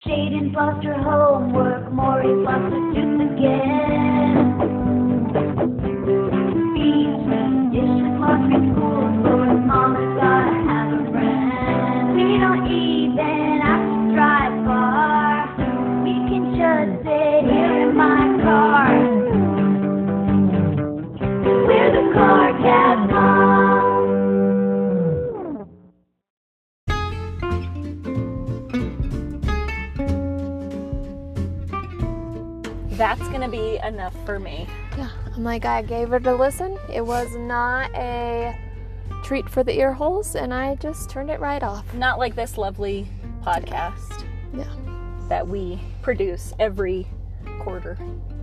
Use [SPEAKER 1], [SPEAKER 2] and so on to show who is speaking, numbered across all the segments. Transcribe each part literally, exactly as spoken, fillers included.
[SPEAKER 1] Jaden lost her homework, Maurice lost her tooth again. Between dishes, laundry, school, chores, mama's gotta have a friend. We don't even have to drive far. We can just sit here in my car. We're the CarCast Moms.
[SPEAKER 2] That's gonna be enough for me.
[SPEAKER 3] Yeah, I'm like, I gave it a listen. It was not a treat for the ear holes, and I just turned it right off.
[SPEAKER 2] Not like this lovely podcast
[SPEAKER 3] Yeah.
[SPEAKER 2] that we produce every quarter.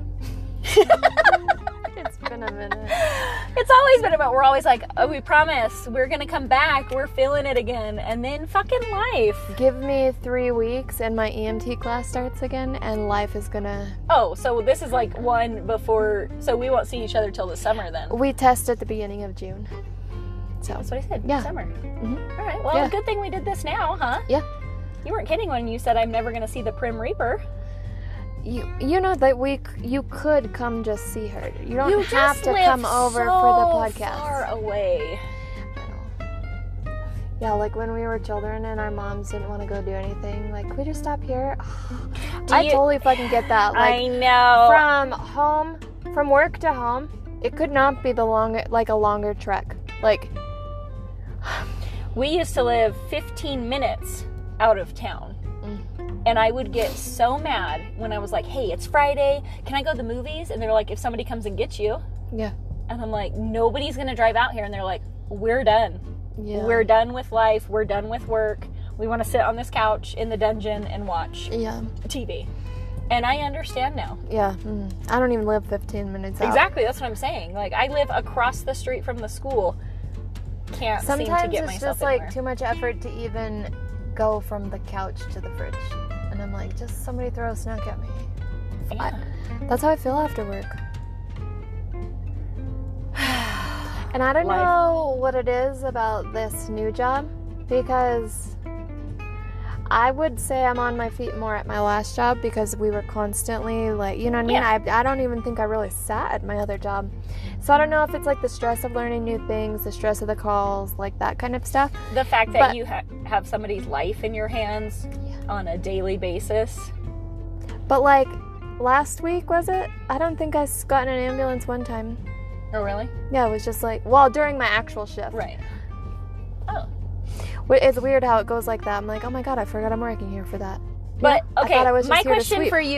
[SPEAKER 3] It's been a minute.
[SPEAKER 2] It's always been about, we're always like, oh, we promise, we're gonna come back, we're feeling it again, and then fucking life.
[SPEAKER 3] Give me three weeks and my E M T class starts again, and life is gonna...
[SPEAKER 2] Oh, so this is like one before, so we won't see each other till the summer then.
[SPEAKER 3] We test at the beginning of June. So,
[SPEAKER 2] That's what I said,
[SPEAKER 3] Yeah.
[SPEAKER 2] summer.
[SPEAKER 3] Mhm.
[SPEAKER 2] All right, well,
[SPEAKER 3] Yeah.
[SPEAKER 2] good thing we did this now, huh?
[SPEAKER 3] Yeah.
[SPEAKER 2] You weren't kidding when you said I'm never gonna see the Prim Reaper.
[SPEAKER 3] You you know that we c- you could come just see her. You don't
[SPEAKER 2] You
[SPEAKER 3] have
[SPEAKER 2] just
[SPEAKER 3] to
[SPEAKER 2] live
[SPEAKER 3] come over
[SPEAKER 2] so
[SPEAKER 3] for the podcast.
[SPEAKER 2] far away.
[SPEAKER 3] I know. Yeah, like when we were children and our moms didn't want to go do anything, like, could we just stop here?
[SPEAKER 2] Do
[SPEAKER 3] I
[SPEAKER 2] you-
[SPEAKER 3] totally fucking get that. Like,
[SPEAKER 2] I know.
[SPEAKER 3] from home, from work to home, it could not be the long, like a longer trek. Like,
[SPEAKER 2] We used to live fifteen minutes out of town. And I would get so mad when I was like, hey, it's Friday. Can I go to the movies? And they're like, if somebody comes and gets you.
[SPEAKER 3] yeah,
[SPEAKER 2] And I'm like, nobody's going to drive out here. And they're like, we're done.
[SPEAKER 3] yeah,
[SPEAKER 2] We're done with life. We're done with work. We want to sit on this couch in the dungeon and watch
[SPEAKER 3] yeah,
[SPEAKER 2] T V. And I understand now.
[SPEAKER 3] yeah. Mm. I don't even live fifteen minutes out.
[SPEAKER 2] Exactly. That's what I'm saying. Like, I live across the street from the school. Can't seem to
[SPEAKER 3] Sometimes
[SPEAKER 2] get
[SPEAKER 3] it's
[SPEAKER 2] myself
[SPEAKER 3] just like
[SPEAKER 2] anywhere.
[SPEAKER 3] too much effort to even go from the couch to the fridge. And I'm like, just somebody throw a snack at me.
[SPEAKER 2] Yeah.
[SPEAKER 3] I, that's how I feel after work. And I don't
[SPEAKER 2] Life.
[SPEAKER 3] know what it is about this new job, because I would say I'm on my feet more at my last job, because we were constantly like, you know what I mean?
[SPEAKER 2] Yeah.
[SPEAKER 3] I, I don't even think I really sat at my other job. So I don't know if it's like the stress of learning new things, the stress of the calls, like that kind of stuff.
[SPEAKER 2] The fact that
[SPEAKER 3] But-
[SPEAKER 2] you ha- have somebody's life in your hands on a daily basis.
[SPEAKER 3] But like last week, was it? I don't think I s- got in an ambulance one time.
[SPEAKER 2] Oh, really?
[SPEAKER 3] Yeah, it was just like, well, during my actual shift.
[SPEAKER 2] Right. Oh.
[SPEAKER 3] Wh- It's weird how it goes like that. I'm like, oh my god, I forgot I'm working here for that. You
[SPEAKER 2] But,
[SPEAKER 3] know?
[SPEAKER 2] okay,
[SPEAKER 3] I thought I was just
[SPEAKER 2] my
[SPEAKER 3] here to
[SPEAKER 2] question
[SPEAKER 3] sweep.
[SPEAKER 2] for you...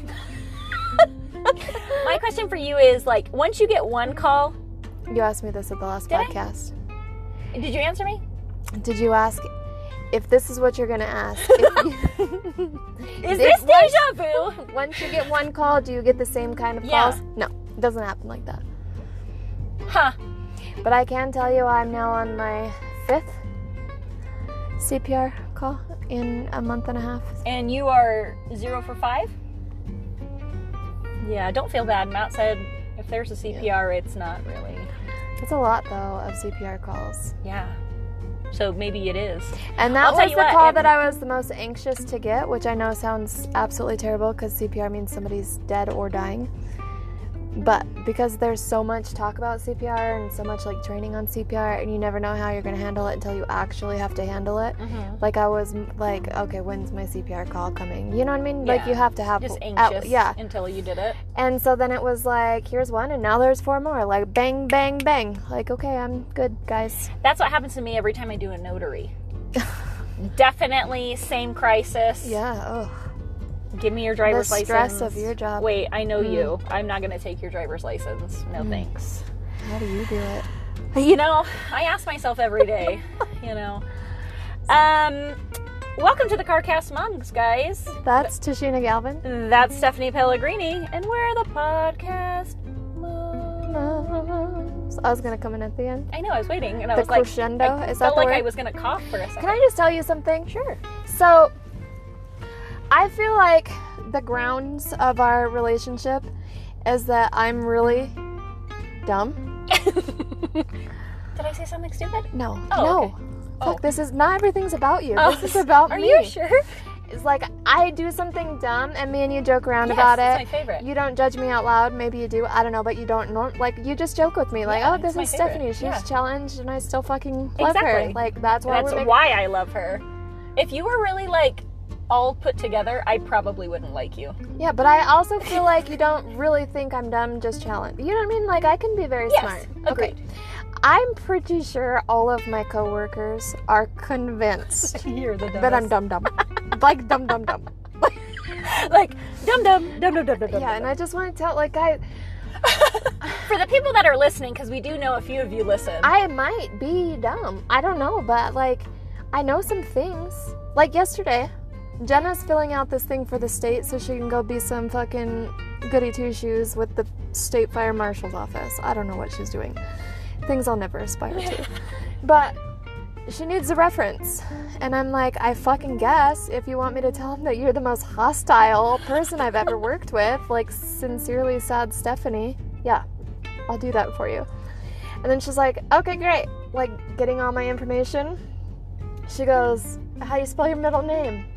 [SPEAKER 2] my question for you is, like, once you get one call...
[SPEAKER 3] You asked me this at the last
[SPEAKER 2] Did I?
[SPEAKER 3] podcast.
[SPEAKER 2] Did you answer me?
[SPEAKER 3] Did you ask if this is what you're gonna ask? If you,
[SPEAKER 2] Is
[SPEAKER 3] If
[SPEAKER 2] this
[SPEAKER 3] once-
[SPEAKER 2] deja vu?
[SPEAKER 3] once you get one call, do you get the same kind of
[SPEAKER 2] Yeah.
[SPEAKER 3] calls? No, it doesn't happen like that.
[SPEAKER 2] Huh.
[SPEAKER 3] But I can tell you I'm now on my fifth C P R call in a month and a half.
[SPEAKER 2] And you are zero for five? Yeah, don't feel bad. Matt said if there's a C P R, it's not really...
[SPEAKER 3] That's a lot, though, of C P R calls.
[SPEAKER 2] Yeah. So maybe it is.
[SPEAKER 3] And that
[SPEAKER 2] I'll tell
[SPEAKER 3] was
[SPEAKER 2] you
[SPEAKER 3] the
[SPEAKER 2] what,
[SPEAKER 3] call
[SPEAKER 2] it-
[SPEAKER 3] that I was the most anxious to get, which I know sounds absolutely terrible because C P R means somebody's dead or dying. But because there's so much talk about C P R and so much like training on C P R, and you never know how you're going to handle it until you actually have to handle it.
[SPEAKER 2] Mm-hmm.
[SPEAKER 3] Like I was m- like, okay, when's my C P R call coming? You know what I mean? Like
[SPEAKER 2] Yeah.
[SPEAKER 3] you have to have
[SPEAKER 2] Just
[SPEAKER 3] at-
[SPEAKER 2] anxious
[SPEAKER 3] yeah.
[SPEAKER 2] until you did it.
[SPEAKER 3] And so then it was like, here's one, and now there's four more. Like bang, bang, bang. Like, okay, I'm good, guys.
[SPEAKER 2] That's what happens to me every time I do a notary. Definitely same crisis.
[SPEAKER 3] Yeah. Oh,
[SPEAKER 2] Give me your driver's
[SPEAKER 3] the
[SPEAKER 2] license.
[SPEAKER 3] stress of your job.
[SPEAKER 2] Wait, I know
[SPEAKER 3] Mm.
[SPEAKER 2] you. I'm not going to take your driver's license. No thanks.
[SPEAKER 3] How do you do it?
[SPEAKER 2] You know, I ask myself every day, you know. Um, welcome to the CarCast Moms, guys.
[SPEAKER 3] That's Tashina Galvin.
[SPEAKER 2] That's Stephanie Pellegrini, and we're the podcast moms.
[SPEAKER 3] I was gonna come in at the end.
[SPEAKER 2] I know, I was waiting, and I
[SPEAKER 3] The
[SPEAKER 2] was like,
[SPEAKER 3] crescendo?
[SPEAKER 2] I
[SPEAKER 3] Is that
[SPEAKER 2] felt
[SPEAKER 3] the
[SPEAKER 2] like I
[SPEAKER 3] word?
[SPEAKER 2] was going to cough for a second.
[SPEAKER 3] Can I just tell you something?
[SPEAKER 2] Sure.
[SPEAKER 3] So, I feel like the grounds of our relationship is that I'm really dumb.
[SPEAKER 2] Did I say something stupid?
[SPEAKER 3] No.
[SPEAKER 2] Oh,
[SPEAKER 3] no.
[SPEAKER 2] okay.
[SPEAKER 3] Fuck,
[SPEAKER 2] Oh.
[SPEAKER 3] this is not everything's about you.
[SPEAKER 2] Oh,
[SPEAKER 3] This is about
[SPEAKER 2] Are
[SPEAKER 3] me.
[SPEAKER 2] you sure?
[SPEAKER 3] It's like I do something dumb and me and you joke around
[SPEAKER 2] Yes,
[SPEAKER 3] about
[SPEAKER 2] it's
[SPEAKER 3] it.
[SPEAKER 2] my favorite.
[SPEAKER 3] You don't judge me out loud. Maybe you do. I don't know, but you don't norm- like you just joke with me like,
[SPEAKER 2] Yeah,
[SPEAKER 3] "Oh,
[SPEAKER 2] it's
[SPEAKER 3] this
[SPEAKER 2] my
[SPEAKER 3] is
[SPEAKER 2] favorite.
[SPEAKER 3] Stephanie. She's
[SPEAKER 2] Yeah.
[SPEAKER 3] challenged and I still fucking love her."
[SPEAKER 2] Exactly.
[SPEAKER 3] Like that's why
[SPEAKER 2] That's
[SPEAKER 3] we're making-
[SPEAKER 2] why I love her. If you were really like all put together, I probably wouldn't like you.
[SPEAKER 3] Yeah, but I also feel like you don't really think I'm dumb, just challenged. You know what I mean? Like I can be very
[SPEAKER 2] Yes,
[SPEAKER 3] smart.
[SPEAKER 2] agreed.
[SPEAKER 3] Okay. I'm pretty sure all of my coworkers are convinced
[SPEAKER 2] You're the
[SPEAKER 3] that I'm dumb dumb. Like dumb dumb dumb.
[SPEAKER 2] like dum dum dum dum dum dum.
[SPEAKER 3] Yeah, and I just want to tell like I
[SPEAKER 2] For the people that are listening, because we do know a few of you listen.
[SPEAKER 3] I might be dumb. I don't know, but like I know some things. Like yesterday, Jenna's filling out this thing for the state so she can go be some fucking goody two shoes with the state fire marshal's office. I don't know what she's doing. Things I'll never aspire to. But she needs a reference. And I'm like, I fucking guess if you want me to tell him that you're the most hostile person I've ever worked with, like sincerely sad Stephanie, yeah, I'll do that for you. And then she's like, okay, great. Like getting all my information. She goes, how do you spell your middle name?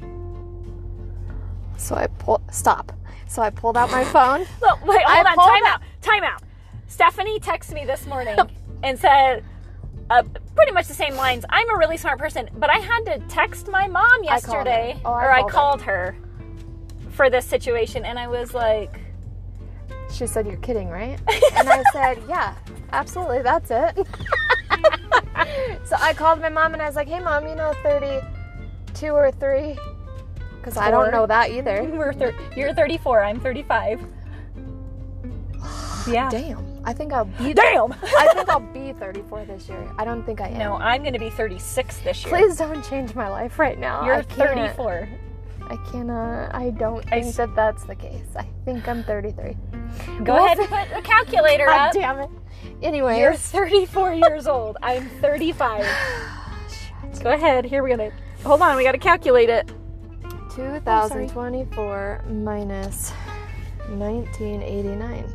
[SPEAKER 3] So I pull, stop. So I pulled out my phone.
[SPEAKER 2] Look, wait,
[SPEAKER 3] I
[SPEAKER 2] hold on,
[SPEAKER 3] pulled
[SPEAKER 2] time
[SPEAKER 3] out-
[SPEAKER 2] out, time out. Stephanie texted me this morning and said uh, pretty much the same lines. I'm a really smart person, but I had to text my mom
[SPEAKER 3] I called
[SPEAKER 2] yesterday,
[SPEAKER 3] her. Oh, I
[SPEAKER 2] or I
[SPEAKER 3] called her.
[SPEAKER 2] called her for this situation, and I was like,
[SPEAKER 3] She said, you're kidding, right? And I said, yeah, absolutely, that's it. So I called my mom and I was like, hey mom, you know thirty-two or three? Because I don't
[SPEAKER 2] Four.
[SPEAKER 3] know that either.
[SPEAKER 2] We're thir- you're thirty-four, I'm thirty-five. Yeah.
[SPEAKER 3] Damn. I think I'll be
[SPEAKER 2] Damn!
[SPEAKER 3] I think I'll be thirty-four this year. I don't think I am.
[SPEAKER 2] No, I'm going to be thirty-six this year.
[SPEAKER 3] Please don't change my life right now.
[SPEAKER 2] You're
[SPEAKER 3] I can't.
[SPEAKER 2] thirty-four.
[SPEAKER 3] I cannot. I don't
[SPEAKER 2] I
[SPEAKER 3] think
[SPEAKER 2] s-
[SPEAKER 3] that that's the case. I think I'm thirty-three.
[SPEAKER 2] Go
[SPEAKER 3] We'll
[SPEAKER 2] ahead
[SPEAKER 3] see.
[SPEAKER 2] and put the calculator
[SPEAKER 3] God
[SPEAKER 2] up.
[SPEAKER 3] damn it. Anyways.
[SPEAKER 2] You're thirty-four years old. I'm thirty-five. Go ahead. Here we're gonna. Hold on. We gotta calculate it.
[SPEAKER 3] two thousand twenty-four minus nineteen eighty-nine.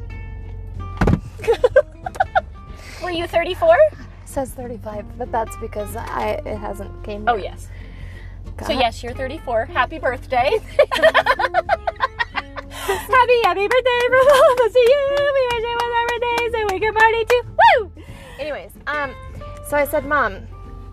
[SPEAKER 2] Were you thirty-four?
[SPEAKER 3] Says thirty-five, but that's because I it hasn't came
[SPEAKER 2] Oh
[SPEAKER 3] yet.
[SPEAKER 2] yes.
[SPEAKER 3] God.
[SPEAKER 2] So yes, you're thirty-four. Happy birthday. happy happy birthday from all of us to you. We wish it was our birthday so we can party too. Woo!
[SPEAKER 3] Anyways, um, so I said, Mom,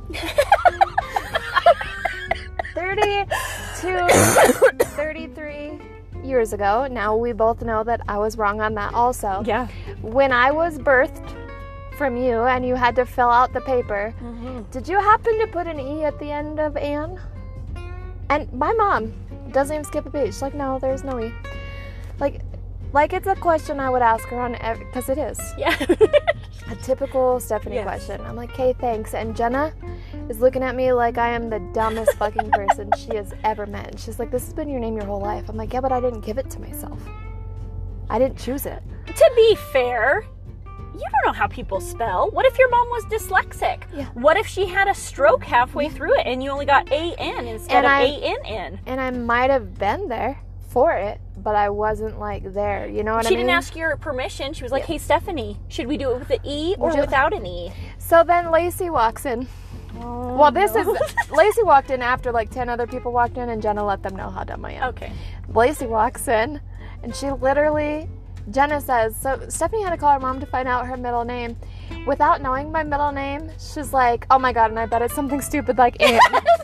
[SPEAKER 3] thirty-two, thirty-three years ago, now we both know that I was wrong on that also.
[SPEAKER 2] Yeah.
[SPEAKER 3] When I was birthed from you and you had to fill out the paper,
[SPEAKER 2] Mm-hmm.
[SPEAKER 3] did you happen to put an E at the end of Anne? And my mom doesn't even skip a beat. She's like, no, there's no E. Like, like it's a question I would ask her on every, because it is.
[SPEAKER 2] Yeah.
[SPEAKER 3] A typical Stephanie
[SPEAKER 2] Yes.
[SPEAKER 3] question. I'm like, okay, thanks. And Jenna is looking at me like I am the dumbest fucking person she has ever met. And she's like, this has been your name your whole life. I'm like, yeah, but I didn't give it to myself. I didn't choose it.
[SPEAKER 2] To be fair, you don't know how people spell. What if your mom was dyslexic?
[SPEAKER 3] Yeah.
[SPEAKER 2] What if she had a stroke halfway through it and you only got A N instead
[SPEAKER 3] And
[SPEAKER 2] of
[SPEAKER 3] I-
[SPEAKER 2] A N N?
[SPEAKER 3] And I might have been there for it, but I wasn't like there. You know what
[SPEAKER 2] She
[SPEAKER 3] I mean?
[SPEAKER 2] didn't ask your permission. She was like, hey, Stephanie, should we do it with an E or
[SPEAKER 3] Would you-
[SPEAKER 2] without an E?
[SPEAKER 3] So then Lacey walks in. Well, this is Lacey walked in after like ten other people walked in, and Jenna let them know how dumb I am.
[SPEAKER 2] Okay.
[SPEAKER 3] Lacey walks in, and she literally, Jenna says, so Stephanie had to call her mom to find out her middle name. Without knowing my middle name, she's like, oh my god, and I bet it's something stupid like Anne.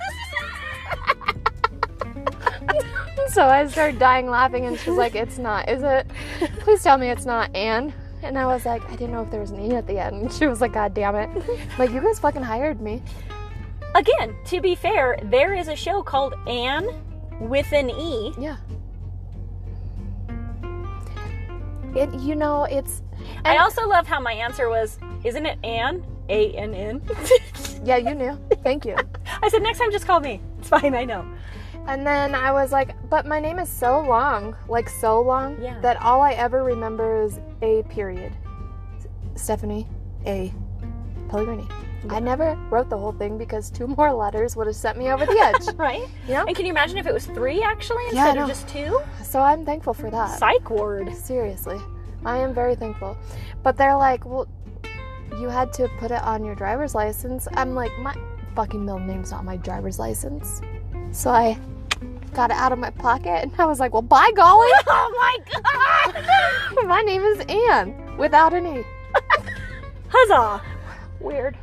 [SPEAKER 3] So I started dying laughing, and she's like, it's not, is it? Please tell me it's not Anne. And I was like, I didn't know if there was an E at the end. And she was like, God damn it. Like, you guys fucking hired me.
[SPEAKER 2] Again, to be fair, there is a show called Anne with an E.
[SPEAKER 3] Yeah. It, you know, it's...
[SPEAKER 2] I
[SPEAKER 3] and-
[SPEAKER 2] also love how my answer was, isn't it Anne? A N N.
[SPEAKER 3] Yeah, you knew. Thank you.
[SPEAKER 2] I said, next time just call me. It's fine, I know.
[SPEAKER 3] And then I was like, but my name is so long, like so long,
[SPEAKER 2] Yeah.
[SPEAKER 3] that all I ever remember is A period. Stephanie A. Pellegrini. I never wrote the whole thing because two more letters would have sent me over the edge.
[SPEAKER 2] Right?
[SPEAKER 3] You know?
[SPEAKER 2] And can you imagine if it was three, actually,
[SPEAKER 3] Yeah, I
[SPEAKER 2] instead
[SPEAKER 3] know.
[SPEAKER 2] of just two?
[SPEAKER 3] So I'm thankful for that.
[SPEAKER 2] Psych ward.
[SPEAKER 3] Seriously. I am very thankful. But they're like, well, you had to put it on your driver's license. I'm like, my fucking middle name's not my driver's license. So I got it out of my pocket, and I was like, well, by golly.
[SPEAKER 2] Oh my god!
[SPEAKER 3] My name is Anne, without an E.
[SPEAKER 2] Huzzah!
[SPEAKER 3] Weird.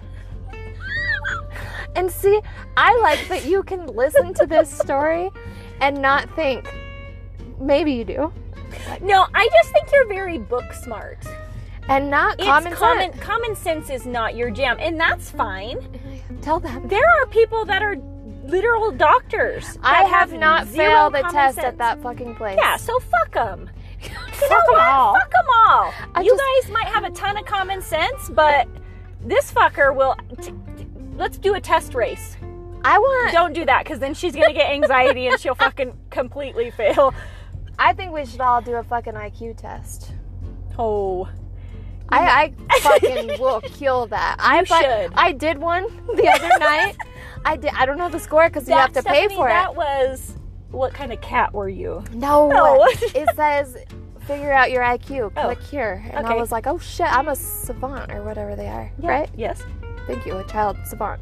[SPEAKER 3] And see, I like that you can listen to this story and not think, maybe you do,
[SPEAKER 2] No, I just think you're very book smart.
[SPEAKER 3] and not
[SPEAKER 2] It's
[SPEAKER 3] common
[SPEAKER 2] common
[SPEAKER 3] sense.
[SPEAKER 2] common sense is not your jam, and that's fine.
[SPEAKER 3] Tell them.
[SPEAKER 2] There are people that are literal doctors.
[SPEAKER 3] I
[SPEAKER 2] that
[SPEAKER 3] have not
[SPEAKER 2] zero
[SPEAKER 3] failed the
[SPEAKER 2] common
[SPEAKER 3] test
[SPEAKER 2] sense.
[SPEAKER 3] at that fucking place.
[SPEAKER 2] Yeah, so fuck them.
[SPEAKER 3] Fuck 'em all.
[SPEAKER 2] Fuck them all.
[SPEAKER 3] I
[SPEAKER 2] you
[SPEAKER 3] just-
[SPEAKER 2] guys might have a ton of common sense, but this fucker will. T- t- let's do a test race.
[SPEAKER 3] I want.
[SPEAKER 2] Don't do that, because then she's gonna get anxiety and she'll fucking completely fail.
[SPEAKER 3] I think we should all do a fucking I Q test.
[SPEAKER 2] Oh,
[SPEAKER 3] I, I fucking will kill that. I
[SPEAKER 2] You
[SPEAKER 3] fu-
[SPEAKER 2] should.
[SPEAKER 3] I did one the other night. I did. I don't know the score because you have to pay
[SPEAKER 2] Stephanie,
[SPEAKER 3] for
[SPEAKER 2] that
[SPEAKER 3] it.
[SPEAKER 2] was. What kind of cat were you?
[SPEAKER 3] No.
[SPEAKER 2] No.
[SPEAKER 3] It says figure out your I Q.
[SPEAKER 2] Oh.
[SPEAKER 3] Click here. And I
[SPEAKER 2] Okay.
[SPEAKER 3] was like, oh shit, I'm a savant or whatever they are.
[SPEAKER 2] Yeah.
[SPEAKER 3] Right?
[SPEAKER 2] Yes.
[SPEAKER 3] Thank you, a child savant.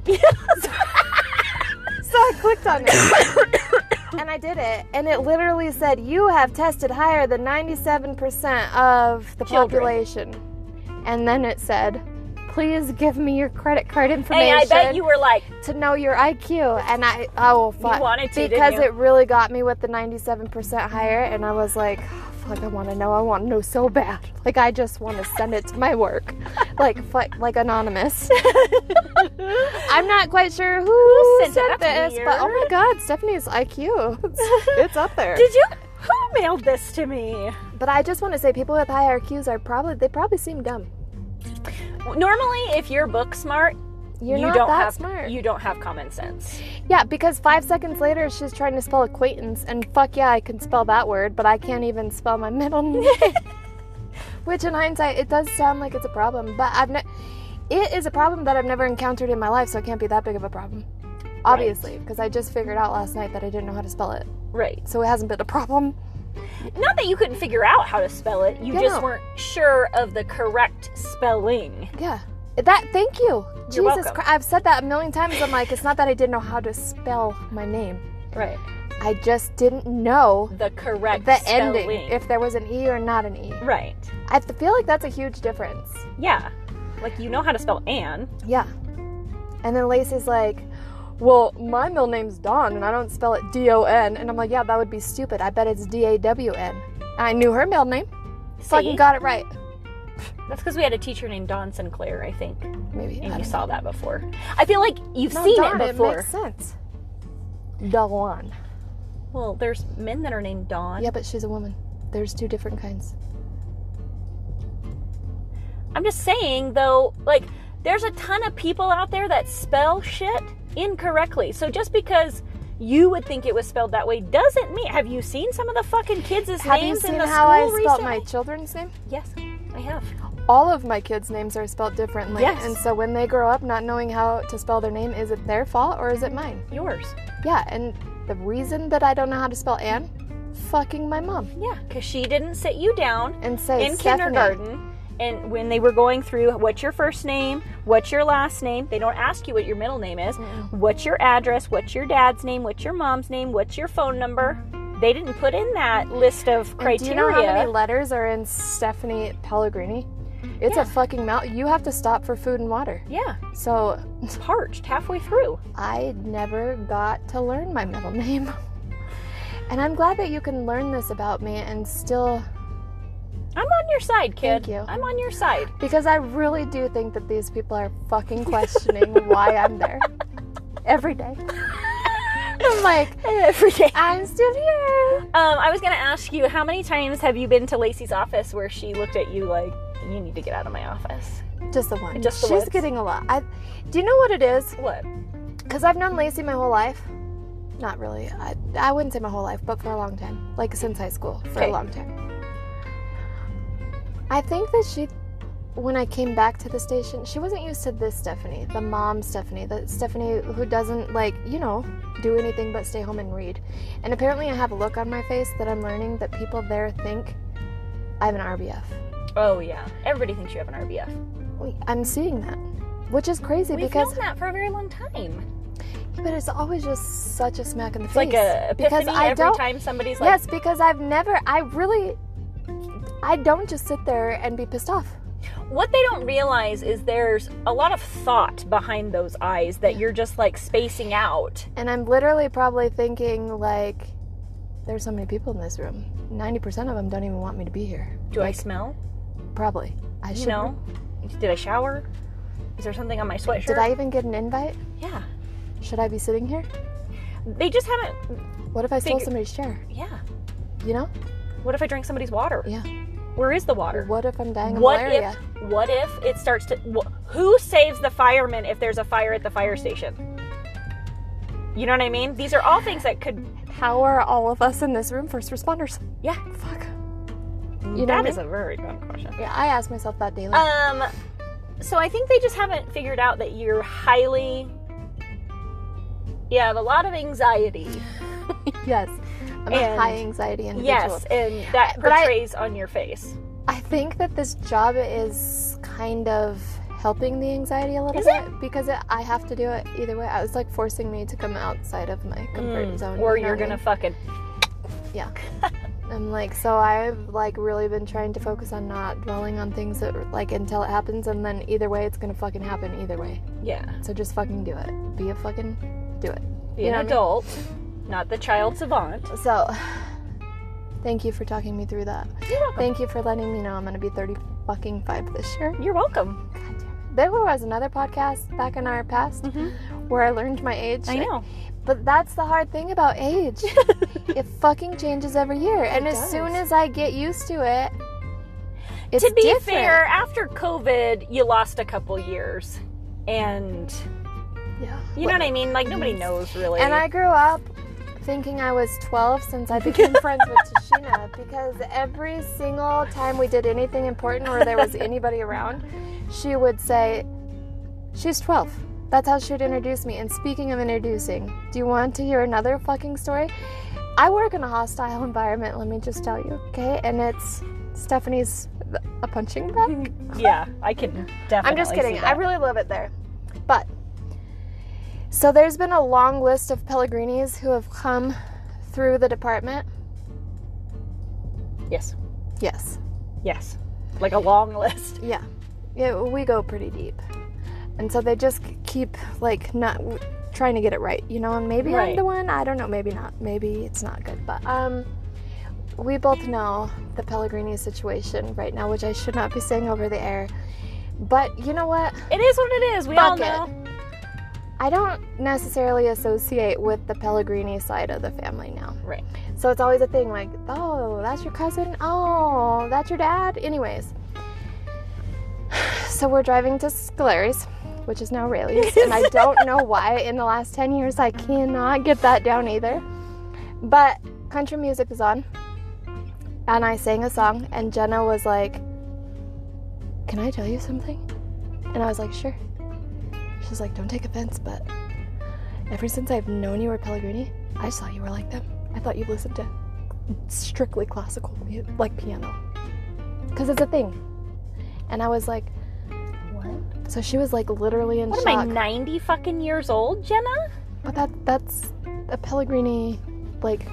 [SPEAKER 3] So I clicked on it. And I did it. And it literally said, you have tested higher than ninety-seven percent of the
[SPEAKER 2] Children.
[SPEAKER 3] population. And then it said, please give me your credit card information.
[SPEAKER 2] Hey, I bet you were like,
[SPEAKER 3] to know your I Q. And I, oh, fuck.
[SPEAKER 2] wanted to, didn't
[SPEAKER 3] because
[SPEAKER 2] you?
[SPEAKER 3] it really got me with the ninety-seven percent higher. And I was like, oh, fuck, I want to know. I want to know so bad. Like, I just want to send it to my work. like, fuck, like anonymous. I'm not quite sure who,
[SPEAKER 2] Who
[SPEAKER 3] sent,
[SPEAKER 2] sent it?
[SPEAKER 3] this,
[SPEAKER 2] That's
[SPEAKER 3] but oh my
[SPEAKER 2] weird.
[SPEAKER 3] god, Stephanie's I Q. It's, it's up there.
[SPEAKER 2] did you? Who mailed this to me?
[SPEAKER 3] But I just want to say, people with high I Qs are probably, they probably seem dumb.
[SPEAKER 2] Normally, if you're book smart,
[SPEAKER 3] You're
[SPEAKER 2] you
[SPEAKER 3] not
[SPEAKER 2] don't
[SPEAKER 3] that
[SPEAKER 2] have
[SPEAKER 3] smart.
[SPEAKER 2] you don't have common sense.
[SPEAKER 3] Yeah, because five seconds later, she's trying to spell acquaintance, and fuck yeah, I can spell that word, but I can't even spell my middle name. Which, in hindsight, it does sound like it's a problem, but I've ne- it is a problem that I've never encountered in my life, so it can't be that big of a problem. Obviously, because I just figured out last night that I didn't know how to spell it,
[SPEAKER 2] Right.
[SPEAKER 3] so it hasn't been a problem.
[SPEAKER 2] Not that you couldn't figure out how to spell it. You
[SPEAKER 3] Yeah,
[SPEAKER 2] just
[SPEAKER 3] no.
[SPEAKER 2] weren't sure of the correct spelling.
[SPEAKER 3] Yeah. That, thank you.
[SPEAKER 2] You're
[SPEAKER 3] Jesus
[SPEAKER 2] welcome.
[SPEAKER 3] Christ. I've said that a million times. I'm like, it's not that I didn't know how to spell my name.
[SPEAKER 2] Right.
[SPEAKER 3] I just didn't know
[SPEAKER 2] The correct
[SPEAKER 3] the
[SPEAKER 2] spelling.
[SPEAKER 3] ending, if there was an E or not an E.
[SPEAKER 2] Right.
[SPEAKER 3] I feel like that's a huge difference.
[SPEAKER 2] Yeah. Like, you know how to spell Anne.
[SPEAKER 3] Yeah. And then Lacey's like, well, my middle name's Dawn, and I don't spell it D O N. And I'm like, yeah, that would be stupid. I bet it's D A W N. I knew her middle name. Fucking
[SPEAKER 2] See?
[SPEAKER 3] got it right.
[SPEAKER 2] That's because we had a teacher named Dawn Sinclair, I think.
[SPEAKER 3] Maybe. I
[SPEAKER 2] And you
[SPEAKER 3] don't
[SPEAKER 2] saw that before. I feel like you've
[SPEAKER 3] know.
[SPEAKER 2] seen
[SPEAKER 3] No, Dawn,
[SPEAKER 2] it before.
[SPEAKER 3] It makes sense. Dawn.
[SPEAKER 2] Well, there's men that are named Dawn.
[SPEAKER 3] Yeah, but she's a woman. There's two different kinds.
[SPEAKER 2] I'm just saying, though, like, there's a ton of people out there that spell shit incorrectly. So just because you would think it was spelled that way doesn't mean. Have you seen some of the fucking kids' names
[SPEAKER 3] Have you
[SPEAKER 2] in
[SPEAKER 3] seen
[SPEAKER 2] the
[SPEAKER 3] how I
[SPEAKER 2] school
[SPEAKER 3] spelled
[SPEAKER 2] recently?
[SPEAKER 3] my children's name?
[SPEAKER 2] Yes, I have.
[SPEAKER 3] All of my kids' names are spelled differently.
[SPEAKER 2] Yes.
[SPEAKER 3] And so when they grow up not knowing how to spell their name, is it their fault or is it mine?
[SPEAKER 2] Yours.
[SPEAKER 3] Yeah, and the reason that I don't know how to spell Anne, fucking my mom.
[SPEAKER 2] Yeah, because she didn't sit you down
[SPEAKER 3] And say
[SPEAKER 2] in
[SPEAKER 3] Stephanie.
[SPEAKER 2] kindergarten. And when they were going through what's your first name, what's your last name, they don't ask you what your middle name is, what's your address, what's your dad's name, what's your mom's name, what's your phone number. They didn't put in that list of
[SPEAKER 3] And
[SPEAKER 2] criteria.
[SPEAKER 3] do you know how many letters are in Stephanie Pellegrini? It's
[SPEAKER 2] Yeah.
[SPEAKER 3] a fucking mouth. You have to stop for food and water.
[SPEAKER 2] Yeah,
[SPEAKER 3] So
[SPEAKER 2] parched halfway through.
[SPEAKER 3] I never got to learn my middle name. And I'm glad that you can learn this about me and still,
[SPEAKER 2] I'm on your side, kid.
[SPEAKER 3] Thank you.
[SPEAKER 2] I'm on your side.
[SPEAKER 3] because I really do think that these people are fucking questioning why I'm there every day. I'm like,
[SPEAKER 2] Every day.
[SPEAKER 3] I'm still here.
[SPEAKER 2] Um, I was gonna ask you, how many times have you been to Lacey's office where she looked at you like, you need to get out of my office?
[SPEAKER 3] Just the one.
[SPEAKER 2] Just the
[SPEAKER 3] She's
[SPEAKER 2] once.
[SPEAKER 3] getting a lot. I, do you know what it is?
[SPEAKER 2] What?
[SPEAKER 3] Because I've known Lacey my whole life. Not really. I, I wouldn't say my whole life, but for a long time. Like since high school, for
[SPEAKER 2] Okay.
[SPEAKER 3] a long time. I think that she, when I came back to the station, she wasn't used to this Stephanie, the mom Stephanie, the Stephanie who doesn't, like, you know, do anything but stay home and read. And apparently I have a look on my face that I'm learning that people there think I have an R B F.
[SPEAKER 2] Oh yeah, everybody thinks you have an R B F.
[SPEAKER 3] Wait, I'm seeing that, which is crazy
[SPEAKER 2] We've
[SPEAKER 3] because
[SPEAKER 2] known that for a very long time.
[SPEAKER 3] But it's always just such a smack in the
[SPEAKER 2] It's
[SPEAKER 3] face.
[SPEAKER 2] like a
[SPEAKER 3] because
[SPEAKER 2] epiphany
[SPEAKER 3] I
[SPEAKER 2] every
[SPEAKER 3] don't,
[SPEAKER 2] time somebody's like,
[SPEAKER 3] Yes, because I've never, I really, I don't just sit there and be pissed off.
[SPEAKER 2] what they don't realize is there's a lot of thought behind those eyes that you're just like spacing out.
[SPEAKER 3] And I'm literally probably thinking, like, there's so many people in this room. ninety percent of them don't even want me to be here.
[SPEAKER 2] Do I
[SPEAKER 3] Like,
[SPEAKER 2] smell?
[SPEAKER 3] Probably. I
[SPEAKER 2] You
[SPEAKER 3] should.
[SPEAKER 2] know? Did I shower? Is there something on my sweatshirt?
[SPEAKER 3] Did I even get an invite?
[SPEAKER 2] Yeah.
[SPEAKER 3] Should I be sitting here?
[SPEAKER 2] They just haven't.
[SPEAKER 3] What if I stole
[SPEAKER 2] Figure-
[SPEAKER 3] somebody's chair?
[SPEAKER 2] Yeah.
[SPEAKER 3] You know?
[SPEAKER 2] What if I drink somebody's water?
[SPEAKER 3] Yeah.
[SPEAKER 2] Where is the water?
[SPEAKER 3] What if I'm dying of
[SPEAKER 2] What
[SPEAKER 3] malaria?
[SPEAKER 2] if? What if it starts to? Wh- who saves the firemen if there's a fire at the fire station? You know what I mean? These are all things that could.
[SPEAKER 3] How are all of us in this room first responders?
[SPEAKER 2] Yeah.
[SPEAKER 3] Fuck.
[SPEAKER 2] You
[SPEAKER 3] know
[SPEAKER 2] that
[SPEAKER 3] what I
[SPEAKER 2] is a very good question.
[SPEAKER 3] Yeah, I ask myself that daily.
[SPEAKER 2] Um. So I think they just haven't figured out that you're highly. You have a lot of anxiety.
[SPEAKER 3] yes. I'm a
[SPEAKER 2] and-
[SPEAKER 3] high anxiety individual.
[SPEAKER 2] Yes, and that
[SPEAKER 3] But I-
[SPEAKER 2] portrays on your face.
[SPEAKER 3] I think that this job is kind of helping the anxiety a little
[SPEAKER 2] Is
[SPEAKER 3] bit because it, I have to do it either way. I was like forcing me to come outside of my comfort
[SPEAKER 2] Mm,
[SPEAKER 3] zone.
[SPEAKER 2] or
[SPEAKER 3] you know
[SPEAKER 2] you're
[SPEAKER 3] what I
[SPEAKER 2] gonna
[SPEAKER 3] mean?
[SPEAKER 2] fucking.
[SPEAKER 3] Yeah. I'm like, so I've like really been trying to focus on not dwelling on things that like until it happens, and then either way, it's gonna fucking happen either way.
[SPEAKER 2] Yeah.
[SPEAKER 3] So just fucking do it. Be a fucking do it.
[SPEAKER 2] Be
[SPEAKER 3] You know
[SPEAKER 2] an
[SPEAKER 3] what I mean?
[SPEAKER 2] adult, not the child savant.
[SPEAKER 3] So, thank you for talking me through that.
[SPEAKER 2] You're welcome.
[SPEAKER 3] Thank you for letting me know I'm gonna be thirty fucking five this year.
[SPEAKER 2] You're welcome.
[SPEAKER 3] God damn it. There was another podcast back in our past where I learned my age.
[SPEAKER 2] I know.
[SPEAKER 3] But that's the hard thing about age. It fucking changes every year. And
[SPEAKER 2] It
[SPEAKER 3] as
[SPEAKER 2] does.
[SPEAKER 3] soon as I get used to it, it's
[SPEAKER 2] To be
[SPEAKER 3] different.
[SPEAKER 2] fair, after COVID, you lost a couple years. And
[SPEAKER 3] Yeah.
[SPEAKER 2] you know what I mean? Like, nobody knows really.
[SPEAKER 3] And I grew up thinking I was twelve since I became friends with Tashina, because every single time we did anything important or there was anybody around, she would say, she's twelve. That's how she would introduce me. And speaking of introducing, do you want to hear another fucking story? I work in a hostile environment, let me just tell you, okay? And it's Stephanie's a punching bag.
[SPEAKER 2] Yeah, I can definitely
[SPEAKER 3] I'm just kidding.
[SPEAKER 2] see
[SPEAKER 3] I
[SPEAKER 2] that.
[SPEAKER 3] really love it there. But, so there's been a long list of Pellegrinis who have come through the department.
[SPEAKER 2] Yes.
[SPEAKER 3] Yes.
[SPEAKER 2] Yes. Like a long list.
[SPEAKER 3] Yeah. Yeah, we go pretty deep. And so they just keep, like, not trying to get it right, you know? And maybe
[SPEAKER 2] Right.
[SPEAKER 3] I'm the one. I don't know. Maybe not. Maybe it's not good. But, um... we both know the Pellegrini situation right now, which I should not be saying over the air. But you know what?
[SPEAKER 2] It is what it is. We all
[SPEAKER 3] Fuck it.
[SPEAKER 2] know.
[SPEAKER 3] I don't necessarily associate with the Pellegrini side of the family now.
[SPEAKER 2] Right.
[SPEAKER 3] So it's always a thing like, oh, that's your cousin? Oh, that's your dad? Anyways. So we're driving to Scolari's, which is now Rayleigh's. And I don't know why in the last ten years I cannot get that down either. But country music was on. And I sang a song, and Jenna was like, can I tell you something? And I was like, sure. She's like, don't take offense, but ever since I've known you were Pellegrini, I just thought you were like them. I thought you listened to strictly classical, mu- like piano. Because it's a thing. And I was like, what? So she was like literally in
[SPEAKER 2] What
[SPEAKER 3] shock.
[SPEAKER 2] am I, ninety fucking years old, Jenna?
[SPEAKER 3] But that that's a Pellegrini, like...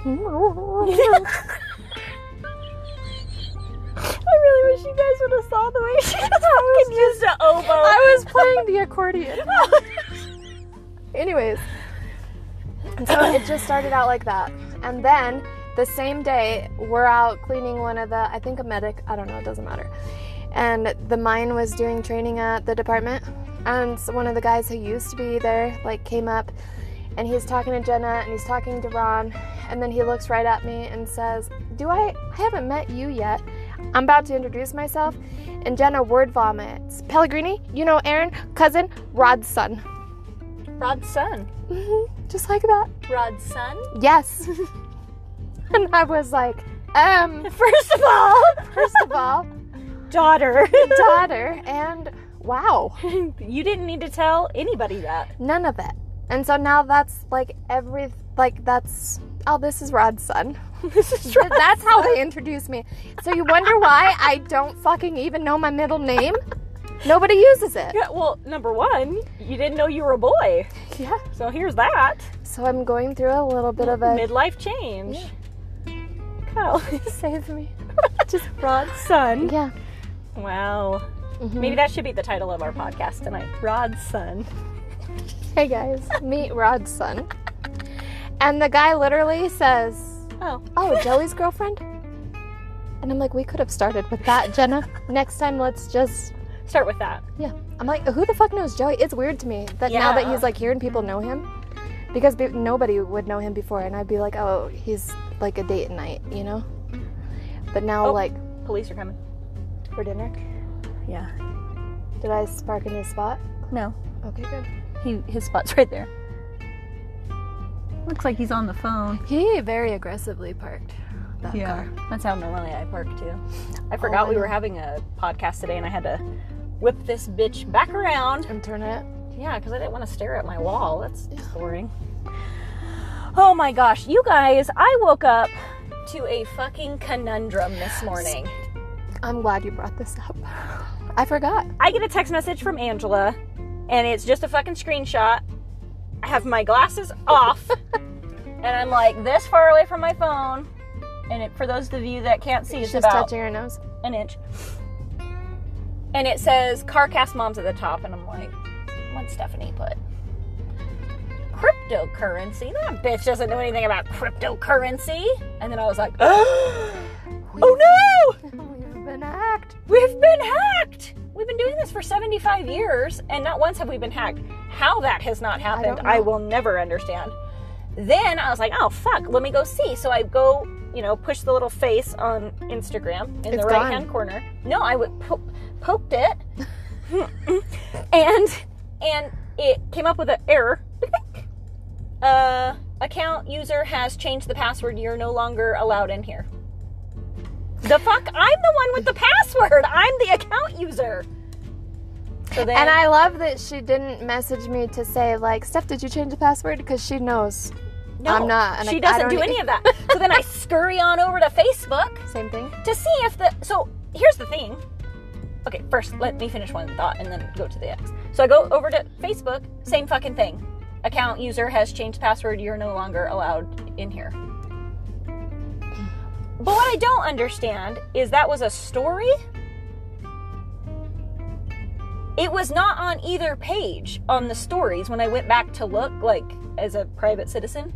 [SPEAKER 2] I really wish you guys would have saw the way she fucking used an oboe.
[SPEAKER 3] I was playing the accordion. Anyways, and so it just started out like that. And then the same day, we're out cleaning one of the, I think a medic, I don't know, it doesn't matter. And the mine was doing training at the department. And so one of the guys who used to be there, like, came up and he's talking to Jenna and he's talking to Ron. And then he looks right at me and says, do I, I haven't met you yet. I'm about to introduce myself, and Jenna word vomits. Pellegrini, you know Aaron, cousin, Rod's son.
[SPEAKER 2] Rod's son.
[SPEAKER 3] Mm-hmm. Just like that.
[SPEAKER 2] Rod's son?
[SPEAKER 3] Yes. And I was like, um,
[SPEAKER 2] First of all,
[SPEAKER 3] first of all,
[SPEAKER 2] daughter.
[SPEAKER 3] daughter, and wow,
[SPEAKER 2] You didn't need to tell anybody that.
[SPEAKER 3] none of it. And so now that's like every, like that's, oh, this is Rod's son.
[SPEAKER 2] This is
[SPEAKER 3] Th- That's how they introduce me. So you wonder why I don't fucking even know my middle name? Nobody uses it.
[SPEAKER 2] Yeah, well, number one, you didn't know you were a boy.
[SPEAKER 3] Yeah.
[SPEAKER 2] So here's that.
[SPEAKER 3] So I'm going through a little bit of a
[SPEAKER 2] Midlife change.
[SPEAKER 3] Yeah.
[SPEAKER 2] Kyle.
[SPEAKER 3] Save me.
[SPEAKER 2] Just Rod's son.
[SPEAKER 3] Yeah.
[SPEAKER 2] Wow.
[SPEAKER 3] Mhm.
[SPEAKER 2] Maybe that should be the title of our podcast tonight. Rod's son.
[SPEAKER 3] Hey guys, meet Rod's son. And the guy literally says,
[SPEAKER 2] Oh.
[SPEAKER 3] "Oh, Joey's girlfriend?" And I'm like, we could have started with that, Jenna. Next time, let's just
[SPEAKER 2] Start with that.
[SPEAKER 3] yeah. I'm like, who the fuck knows Joey? It's weird to me that now that
[SPEAKER 2] Yeah.
[SPEAKER 3] he's like here and people know him, because be- nobody would know him before, and I'd be like, oh, he's like a date night, you know. But now,
[SPEAKER 2] Oh.
[SPEAKER 3] like,
[SPEAKER 2] Police are coming.
[SPEAKER 3] for dinner,
[SPEAKER 2] Yeah.
[SPEAKER 3] did I spark a new spot?
[SPEAKER 2] No.
[SPEAKER 3] Okay, good.
[SPEAKER 2] He his spot's right there. Looks like he's on the phone.
[SPEAKER 3] He very aggressively parked that car.
[SPEAKER 2] That's how normally I park too. I forgot
[SPEAKER 3] I
[SPEAKER 2] we
[SPEAKER 3] know.
[SPEAKER 2] were having a podcast today and I had to whip this bitch back around.
[SPEAKER 3] And turn it.
[SPEAKER 2] Yeah, because I didn't want to stare at my wall. That's boring. Oh my gosh, you guys, I woke up to a fucking conundrum this morning.
[SPEAKER 3] I'm glad you brought this up. I forgot.
[SPEAKER 2] I get a text message from Angela, and it's just a fucking screenshot. I have my glasses off, and I'm like this far away from my phone. And it, for those of you that can't see, it's
[SPEAKER 3] She's
[SPEAKER 2] about
[SPEAKER 3] touching her nose.
[SPEAKER 2] an inch. And it says CarCast Moms at the top, and I'm like, what'd Stephanie put? Cryptocurrency? That bitch doesn't know anything about cryptocurrency. And then I was like, oh no!
[SPEAKER 3] We've been hacked.
[SPEAKER 2] We've been hacked! We've been doing this for seventy-five years, and not once have we been hacked. How that has not happened,
[SPEAKER 3] don't
[SPEAKER 2] I,
[SPEAKER 3] know.
[SPEAKER 2] will never understand. Then I was like, oh fuck, let me go see. So I go, you know, push the little face on Instagram in
[SPEAKER 3] It's
[SPEAKER 2] the right hand
[SPEAKER 3] gone.
[SPEAKER 2] corner. No, I would po- poked it, and and it came up with an error. Uh, account user has changed the password. You're no longer allowed in here. The fuck? I'm the one with the password. I'm the account user. So then,
[SPEAKER 3] And I love that she didn't message me to say, like, Steph, did you change the password? Because she knows.
[SPEAKER 2] no,
[SPEAKER 3] I'm not, and
[SPEAKER 2] she
[SPEAKER 3] I- I
[SPEAKER 2] doesn't
[SPEAKER 3] don't
[SPEAKER 2] do
[SPEAKER 3] e-
[SPEAKER 2] any of that. So then I scurry on over to Facebook
[SPEAKER 3] Same thing.
[SPEAKER 2] to see if the. So here's the thing. Okay, first let me finish one thought and then go to the next. So I go over to Facebook. Same fucking thing. Account user has changed password. You're no longer allowed in here. But what I don't understand is that was a story. It was not on either page on the stories when I went back to look, like, as a private citizen.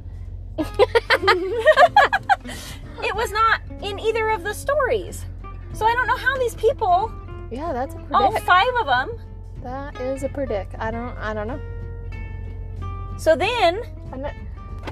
[SPEAKER 2] It was not in either of the stories. So I don't know how these people,
[SPEAKER 3] Yeah, that's a predict.
[SPEAKER 2] all five of them.
[SPEAKER 3] That is a predict. I don't, I don't know.
[SPEAKER 2] So then,
[SPEAKER 3] I'm not...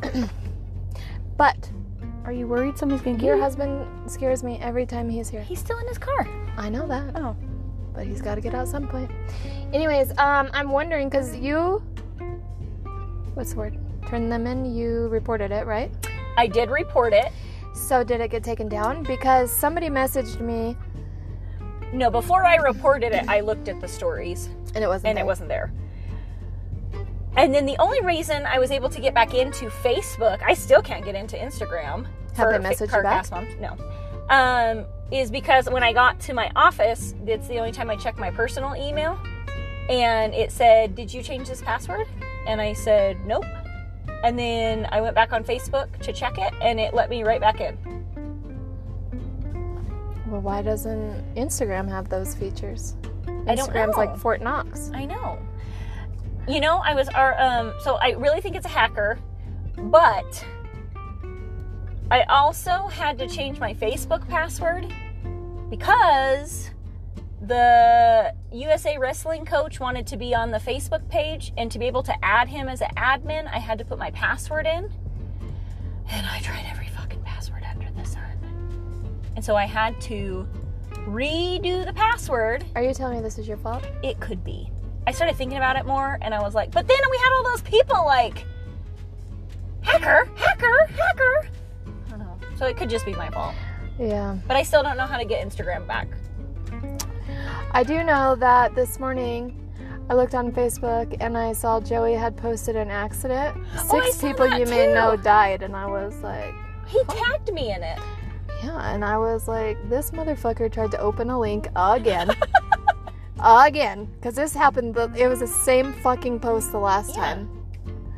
[SPEAKER 3] But
[SPEAKER 2] are you worried somebody's going to
[SPEAKER 3] your husband scares me every time he's here.
[SPEAKER 2] He's still in his car.
[SPEAKER 3] I know that.
[SPEAKER 2] Oh.
[SPEAKER 3] But he's got to get out some point. Anyways, um, I'm wondering, because you... What's the word? Turn them in. You reported it, right?
[SPEAKER 2] I did report it.
[SPEAKER 3] So did it get taken down? Because somebody messaged me,
[SPEAKER 2] No, before I reported it, I looked at the stories.
[SPEAKER 3] and it wasn't
[SPEAKER 2] and
[SPEAKER 3] there.
[SPEAKER 2] it wasn't there. And then the only reason I was able to get back into Facebook, I still can't get into Instagram.
[SPEAKER 3] Have
[SPEAKER 2] for
[SPEAKER 3] they messaged you back?
[SPEAKER 2] CarCast Moms. No. Um, is because when I got to my office, it's the only time I checked my personal email, and it said, did you change this password? And I said, nope. And then I went back on Facebook to check it, and it let me right back in.
[SPEAKER 3] Well, why doesn't Instagram have those features?
[SPEAKER 2] I don't
[SPEAKER 3] Instagram's
[SPEAKER 2] know.
[SPEAKER 3] like Fort Knox.
[SPEAKER 2] I know. You know, I was our um so I really think it's a hacker, but I also had to change my Facebook password because the U S A Wrestling coach wanted to be on the Facebook page, and to be able to add him as an admin, I had to put my password in. And I tried every fucking password under the sun. And so I had to redo the password.
[SPEAKER 3] Are you telling me this is your fault?
[SPEAKER 2] It could be. I started thinking about it more, and I was like, but then we had all those people like, hacker, hacker, hacker. I don't know. So it could just be my fault.
[SPEAKER 3] Yeah.
[SPEAKER 2] But I still don't know how to get Instagram back.
[SPEAKER 3] I do know that this morning I looked on Facebook and I saw Joey had posted an accident.
[SPEAKER 2] Oh, I
[SPEAKER 3] Six
[SPEAKER 2] saw
[SPEAKER 3] people
[SPEAKER 2] that
[SPEAKER 3] you may
[SPEAKER 2] too.
[SPEAKER 3] know died, and I was like,
[SPEAKER 2] He tagged me in it.
[SPEAKER 3] yeah, and I was like, this motherfucker tried to open a link again. Again. Because this happened, the- it was the same fucking post the last
[SPEAKER 2] Yeah.
[SPEAKER 3] time.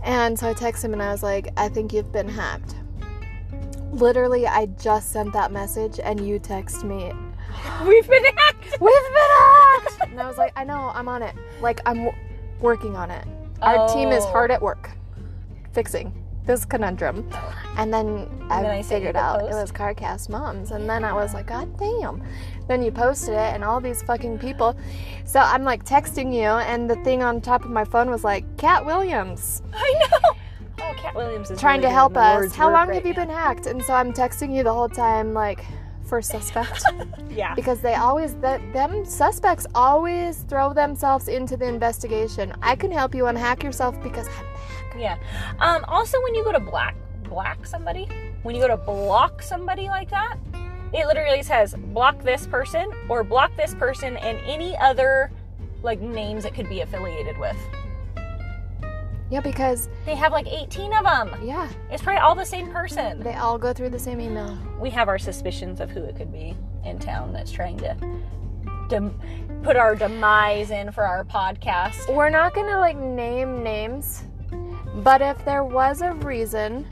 [SPEAKER 3] And so I texted him and I was like, I think you've been hacked. Literally, I just sent that message and you text me,
[SPEAKER 2] We've been hacked.
[SPEAKER 3] we've been hacked! And I was like, I know, I'm on it. Like, I'm w- working on it. Our
[SPEAKER 2] Oh.
[SPEAKER 3] team is hard at work fixing this conundrum. And then I
[SPEAKER 2] And then I sent you
[SPEAKER 3] figured
[SPEAKER 2] the
[SPEAKER 3] out
[SPEAKER 2] post.
[SPEAKER 3] it was CarCast Moms. And then I was like, God damn. Then you posted it and all these fucking people. So I'm like texting you and the thing on top of my phone was like, Cat Williams.
[SPEAKER 2] I know. Oh, Cat Williams is
[SPEAKER 3] Trying
[SPEAKER 2] really
[SPEAKER 3] to help
[SPEAKER 2] doing the
[SPEAKER 3] us.
[SPEAKER 2] Lord's
[SPEAKER 3] How
[SPEAKER 2] work
[SPEAKER 3] long
[SPEAKER 2] right
[SPEAKER 3] have you
[SPEAKER 2] now.
[SPEAKER 3] been hacked? And so I'm texting you the whole time, like, first suspect.
[SPEAKER 2] Yeah.
[SPEAKER 3] Because they always, that them suspects always throw themselves into the investigation. I can help you unhack yourself because I'm the hacker.
[SPEAKER 2] Yeah. Um, also, when you go to black black somebody, when you go to block somebody like that, it literally says block this person or block this person and any other like names it could be affiliated with.
[SPEAKER 3] Yeah, because,
[SPEAKER 2] They have like eighteen of them.
[SPEAKER 3] yeah,
[SPEAKER 2] It's probably all the same person.
[SPEAKER 3] they all go through the same email.
[SPEAKER 2] We have our suspicions of who it could be in town that's trying to dem- put our demise in for our podcast.
[SPEAKER 3] We're not going to, like, name names, but if there was a reason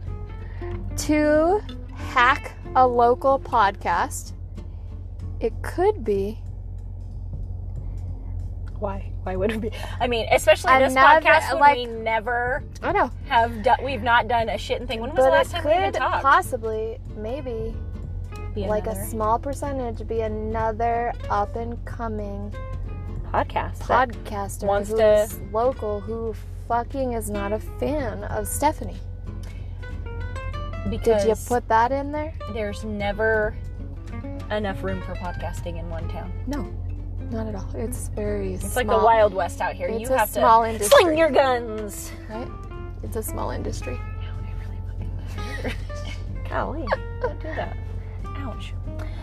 [SPEAKER 3] to hack a local podcast, it could be
[SPEAKER 2] Why? Why would it be? I mean, especially this
[SPEAKER 3] Another,
[SPEAKER 2] podcast when
[SPEAKER 3] like-
[SPEAKER 2] we never
[SPEAKER 3] I know.
[SPEAKER 2] have done, we've not done a shitting thing. When was
[SPEAKER 3] But
[SPEAKER 2] the last
[SPEAKER 3] it
[SPEAKER 2] time we even
[SPEAKER 3] could
[SPEAKER 2] talked?
[SPEAKER 3] possibly, maybe,
[SPEAKER 2] Be
[SPEAKER 3] like a
[SPEAKER 2] another
[SPEAKER 3] small percentage, be another up and coming
[SPEAKER 2] podcast. that-
[SPEAKER 3] podcaster
[SPEAKER 2] wants
[SPEAKER 3] who's
[SPEAKER 2] to-
[SPEAKER 3] local who fucking is not a fan of Stephanie.
[SPEAKER 2] because
[SPEAKER 3] Did you put that in there?
[SPEAKER 2] there's never enough room for podcasting in one town.
[SPEAKER 3] No, not at all. It's very
[SPEAKER 2] It's
[SPEAKER 3] small.
[SPEAKER 2] like the Wild West out here.
[SPEAKER 3] It's
[SPEAKER 2] you
[SPEAKER 3] a
[SPEAKER 2] have
[SPEAKER 3] small
[SPEAKER 2] to
[SPEAKER 3] industry.
[SPEAKER 2] sling your guns.
[SPEAKER 3] Right? It's a small industry.
[SPEAKER 2] Ow, I really fucking Golly, don't do that. Ouch.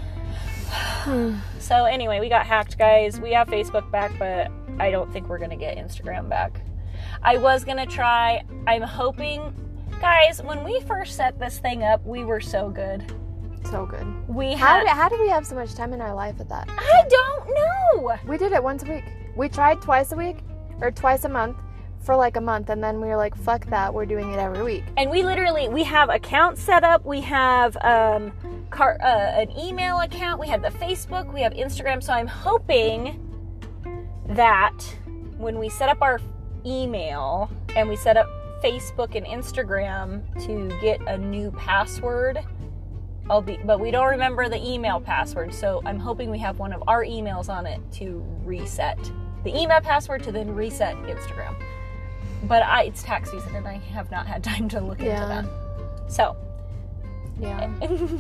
[SPEAKER 2] So anyway, we got hacked, guys. We have Facebook back, but I don't think we're gonna get Instagram back. I was gonna try. I'm hoping, guys. When we first set this thing up, we were so good.
[SPEAKER 3] So good.
[SPEAKER 2] We
[SPEAKER 3] How
[SPEAKER 2] had.
[SPEAKER 3] did, how did we have so much time in our life at that?
[SPEAKER 2] I don't know.
[SPEAKER 3] We did it once a week. We tried twice a week or twice a month for like a month, and then we were like, fuck that, we're doing it every week.
[SPEAKER 2] And we literally we have accounts set up. We have um, car, uh, an email account. We have the Facebook. We have Instagram. So I'm hoping that when we set up our email and we set up Facebook and Instagram to get a new password, I'll be. But we don't remember the email password. So I'm hoping we have one of our emails on it to reset the email password to then reset Instagram. But I, it's tax season and I have not had time to look
[SPEAKER 3] Yeah.
[SPEAKER 2] into that. So,
[SPEAKER 3] Yeah.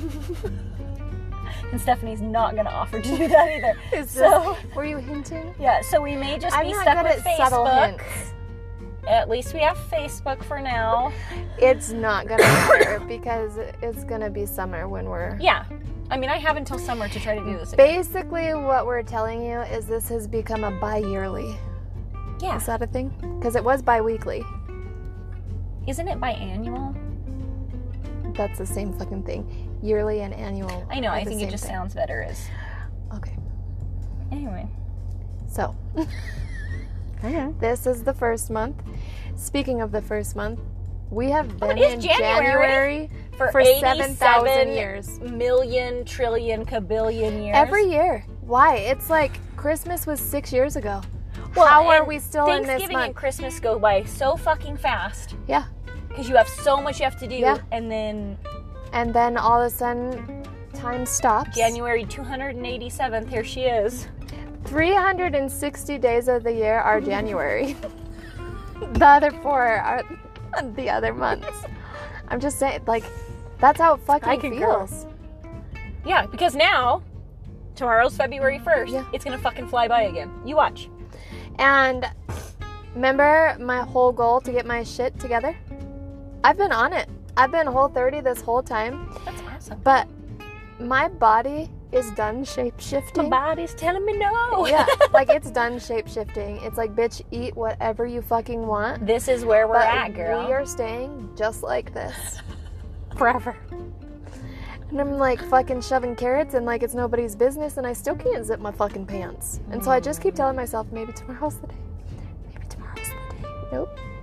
[SPEAKER 2] and Stephanie's not going to offer to do that either.
[SPEAKER 3] Is
[SPEAKER 2] So,
[SPEAKER 3] this, were you hinting?
[SPEAKER 2] yeah, so we may just
[SPEAKER 3] I'm
[SPEAKER 2] be
[SPEAKER 3] not
[SPEAKER 2] stuck
[SPEAKER 3] good
[SPEAKER 2] with
[SPEAKER 3] at subtle
[SPEAKER 2] Facebook.
[SPEAKER 3] hints.
[SPEAKER 2] At least we have Facebook for now.
[SPEAKER 3] It's not gonna matter because it's gonna be summer when we're.
[SPEAKER 2] Yeah. I mean, I have until summer to try to do this again.
[SPEAKER 3] Basically, what we're telling you is this has become a bi-yearly.
[SPEAKER 2] Yeah.
[SPEAKER 3] Is that a thing? Because it was bi-weekly.
[SPEAKER 2] Isn't it biannual?
[SPEAKER 3] That's the same fucking thing. Yearly and annual.
[SPEAKER 2] I know,
[SPEAKER 3] are
[SPEAKER 2] I
[SPEAKER 3] the
[SPEAKER 2] think it
[SPEAKER 3] same
[SPEAKER 2] just
[SPEAKER 3] thing.
[SPEAKER 2] sounds better as.
[SPEAKER 3] Okay.
[SPEAKER 2] Anyway.
[SPEAKER 3] So,
[SPEAKER 2] Okay.
[SPEAKER 3] this is the first month. Speaking of the first month, we have
[SPEAKER 2] Oh,
[SPEAKER 3] been
[SPEAKER 2] it is
[SPEAKER 3] in
[SPEAKER 2] January.
[SPEAKER 3] January
[SPEAKER 2] For,
[SPEAKER 3] for seven thousand years.
[SPEAKER 2] Million, trillion, kabillion years.
[SPEAKER 3] Every year. Why? It's like Christmas was six years ago.
[SPEAKER 2] Well,
[SPEAKER 3] How are
[SPEAKER 2] and
[SPEAKER 3] we still in this
[SPEAKER 2] Thanksgiving and
[SPEAKER 3] month?
[SPEAKER 2] Christmas go by so fucking fast
[SPEAKER 3] Yeah.
[SPEAKER 2] because you have so much you have to do,
[SPEAKER 3] Yeah.
[SPEAKER 2] and then
[SPEAKER 3] And then all of a sudden, time stops.
[SPEAKER 2] January two hundred eighty-seventh, here she is.
[SPEAKER 3] three hundred sixty days of the year are January. The other four are the other months. I'm just saying, like, that's how it
[SPEAKER 2] I
[SPEAKER 3] fucking
[SPEAKER 2] concur.
[SPEAKER 3] feels.
[SPEAKER 2] Yeah, because now tomorrow's February first.
[SPEAKER 3] Yeah.
[SPEAKER 2] It's gonna fucking fly by again. You watch.
[SPEAKER 3] And remember my whole goal to get my shit together? I've been on it. I've been Whole thirty this whole time,
[SPEAKER 2] That's awesome.
[SPEAKER 3] but my body is done shape
[SPEAKER 2] My
[SPEAKER 3] shifting.
[SPEAKER 2] body's telling me no.
[SPEAKER 3] Yeah, like it's done shape shifting. It's like, bitch, eat whatever you fucking want.
[SPEAKER 2] This is where we're
[SPEAKER 3] But
[SPEAKER 2] at, girl.
[SPEAKER 3] we are staying just like this.
[SPEAKER 2] forever.
[SPEAKER 3] And I'm like fucking shoving carrots and like it's nobody's business, and I still can't zip my fucking pants. And so I just keep telling myself, maybe tomorrow's the day. Maybe tomorrow's the day. Nope.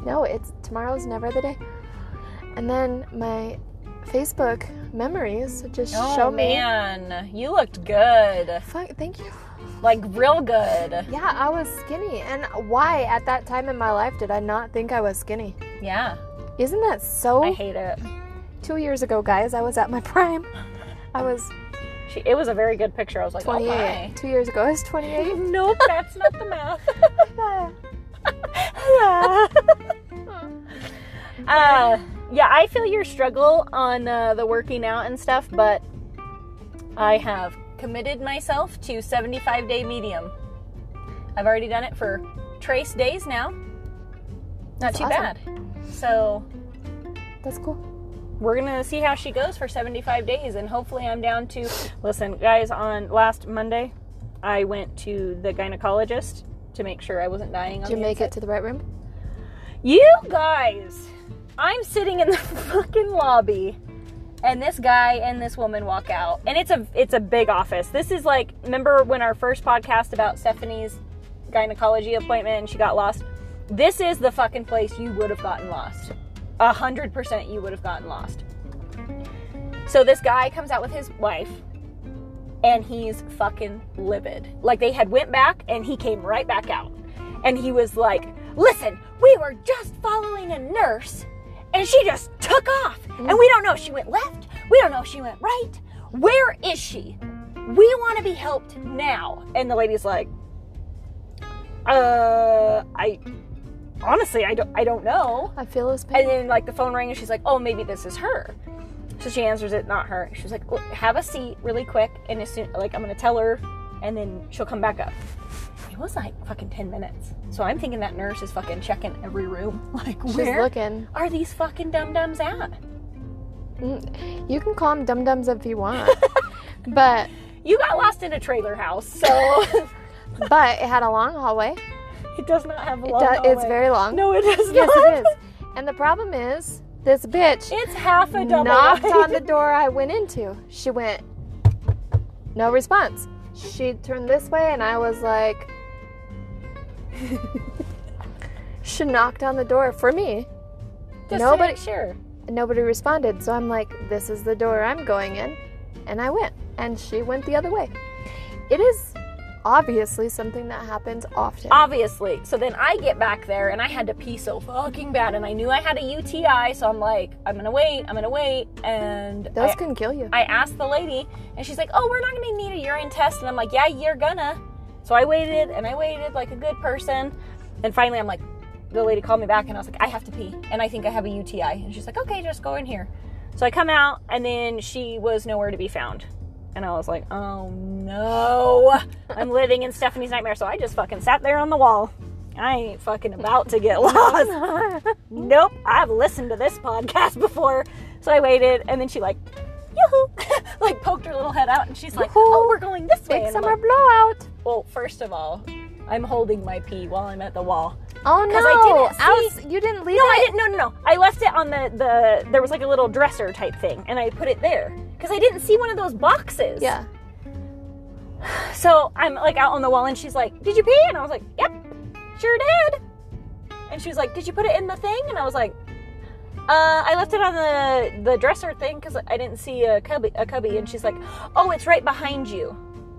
[SPEAKER 3] No, it's tomorrow's never the day. And then my Facebook memories just
[SPEAKER 2] Oh,
[SPEAKER 3] show me.
[SPEAKER 2] man. You looked good.
[SPEAKER 3] Fuck, thank you.
[SPEAKER 2] Like, real good.
[SPEAKER 3] Yeah, I was skinny. And why at that time in my life did I not think I was skinny?
[SPEAKER 2] Yeah.
[SPEAKER 3] Isn't that so?
[SPEAKER 2] I hate it.
[SPEAKER 3] Two years ago, guys, I was at my prime. I was
[SPEAKER 2] She, it was a very good picture. I was like,
[SPEAKER 3] twenty-eight.
[SPEAKER 2] oh,
[SPEAKER 3] Two years ago, I was twenty-eight.
[SPEAKER 2] my. Nope, that's not the math. uh, yeah, I feel your struggle on uh, the working out and stuff, but I have committed myself to seventy-five day medium. I've already done it for trace days now. Not
[SPEAKER 3] That's
[SPEAKER 2] too
[SPEAKER 3] awesome.
[SPEAKER 2] bad. So
[SPEAKER 3] That's cool.
[SPEAKER 2] we're gonna see how she goes for seventy-five days, and hopefully I'm down to listen, guys. On last Monday I went to the gynecologist to make sure I wasn't dying on
[SPEAKER 3] Did you
[SPEAKER 2] the
[SPEAKER 3] make
[SPEAKER 2] inside.
[SPEAKER 3] it to the right room?
[SPEAKER 2] You guys, I'm sitting in the fucking lobby, and this guy and this woman walk out, and it's a it's a big office. This is like, remember when our first podcast about Stephanie's gynecology appointment and she got lost? This is the fucking place you would have gotten lost. A hundred percent you would have gotten lost. So this guy comes out with his wife, and he's fucking livid. Like, they had went back, and he came right back out. And he was like, listen, we were just following a nurse, and she just took off. And we don't know if she went left. We don't know if she went right. Where is she? We want to be helped now. And the lady's like, uh, I... Honestly, I don't, I don't know.
[SPEAKER 3] I feel his
[SPEAKER 2] And
[SPEAKER 3] pain.
[SPEAKER 2] then, like, the phone rang, and she's like, oh, maybe this is her. So she answers it, not her. She's like, "Look, have a seat really quick, and as soon, like, I'm going to tell her, and then she'll come back up." It was, like, fucking ten minutes. So I'm thinking that nurse is fucking checking every room. Like,
[SPEAKER 3] She's
[SPEAKER 2] where
[SPEAKER 3] looking.
[SPEAKER 2] are these fucking dum-dums at?
[SPEAKER 3] Mm, You can call them dum-dums if you want. but
[SPEAKER 2] You got lost in a trailer house, so
[SPEAKER 3] but it had a long hallway.
[SPEAKER 2] it does not have a
[SPEAKER 3] It
[SPEAKER 2] long
[SPEAKER 3] do-
[SPEAKER 2] hallway.
[SPEAKER 3] it's very long.
[SPEAKER 2] No, it does
[SPEAKER 3] Yes,
[SPEAKER 2] not.
[SPEAKER 3] it is. And the problem is, this bitch
[SPEAKER 2] It's half a double
[SPEAKER 3] knocked
[SPEAKER 2] wide.
[SPEAKER 3] on the door I went into. She went, no response. She turned this way, and I was like, she knocked on the door for me.
[SPEAKER 2] Just
[SPEAKER 3] Nobody,
[SPEAKER 2] to make sure.
[SPEAKER 3] nobody responded. So I'm like, this is the door I'm going in. And I went. And she went the other way. It is obviously something that happens often.
[SPEAKER 2] Obviously. So then I get back there, and I had to pee so fucking bad, and I knew I had a U T I, so I'm like, I'm gonna wait, I'm gonna wait, and
[SPEAKER 3] Those
[SPEAKER 2] I,
[SPEAKER 3] can kill you.
[SPEAKER 2] I asked the lady, and she's like, oh, we're not gonna need a urine test, and I'm like, yeah, you're gonna. So I waited, and I waited like a good person, and finally I'm like, the lady called me back, and I was like, I have to pee, and I think I have a U T I, and she's like, okay, just go in here. So I come out, and then she was nowhere to be found. And I was like, oh no, I'm living in Stephanie's nightmare. So I just fucking sat there on the wall. I ain't fucking about to get lost. Nope, I've listened to this podcast before. So I waited, and then she like, yoo-hoo, like poked her little head out, and she's like,
[SPEAKER 3] Yoo-hoo.
[SPEAKER 2] oh, we're going this way.
[SPEAKER 3] Big
[SPEAKER 2] And I'm
[SPEAKER 3] summer
[SPEAKER 2] like,
[SPEAKER 3] blowout.
[SPEAKER 2] well, first of all, I'm holding my pee while I'm at the wall.
[SPEAKER 3] Oh no!
[SPEAKER 2] 'Cause I didn't
[SPEAKER 3] I
[SPEAKER 2] see-
[SPEAKER 3] was, you didn't leave
[SPEAKER 2] No,
[SPEAKER 3] it.
[SPEAKER 2] I didn't. No, no, no. I left it on the, the there was like a little dresser type thing, and I put it there because I didn't see one of those boxes.
[SPEAKER 3] Yeah.
[SPEAKER 2] So I'm like out on the wall, and she's like, did you pee? And I was like, yep, sure did. And she was like, did you put it in the thing? And I was like, uh, I left it on the, the dresser thing because I didn't see a cubby, a cubby. And she's like, oh, it's right behind you.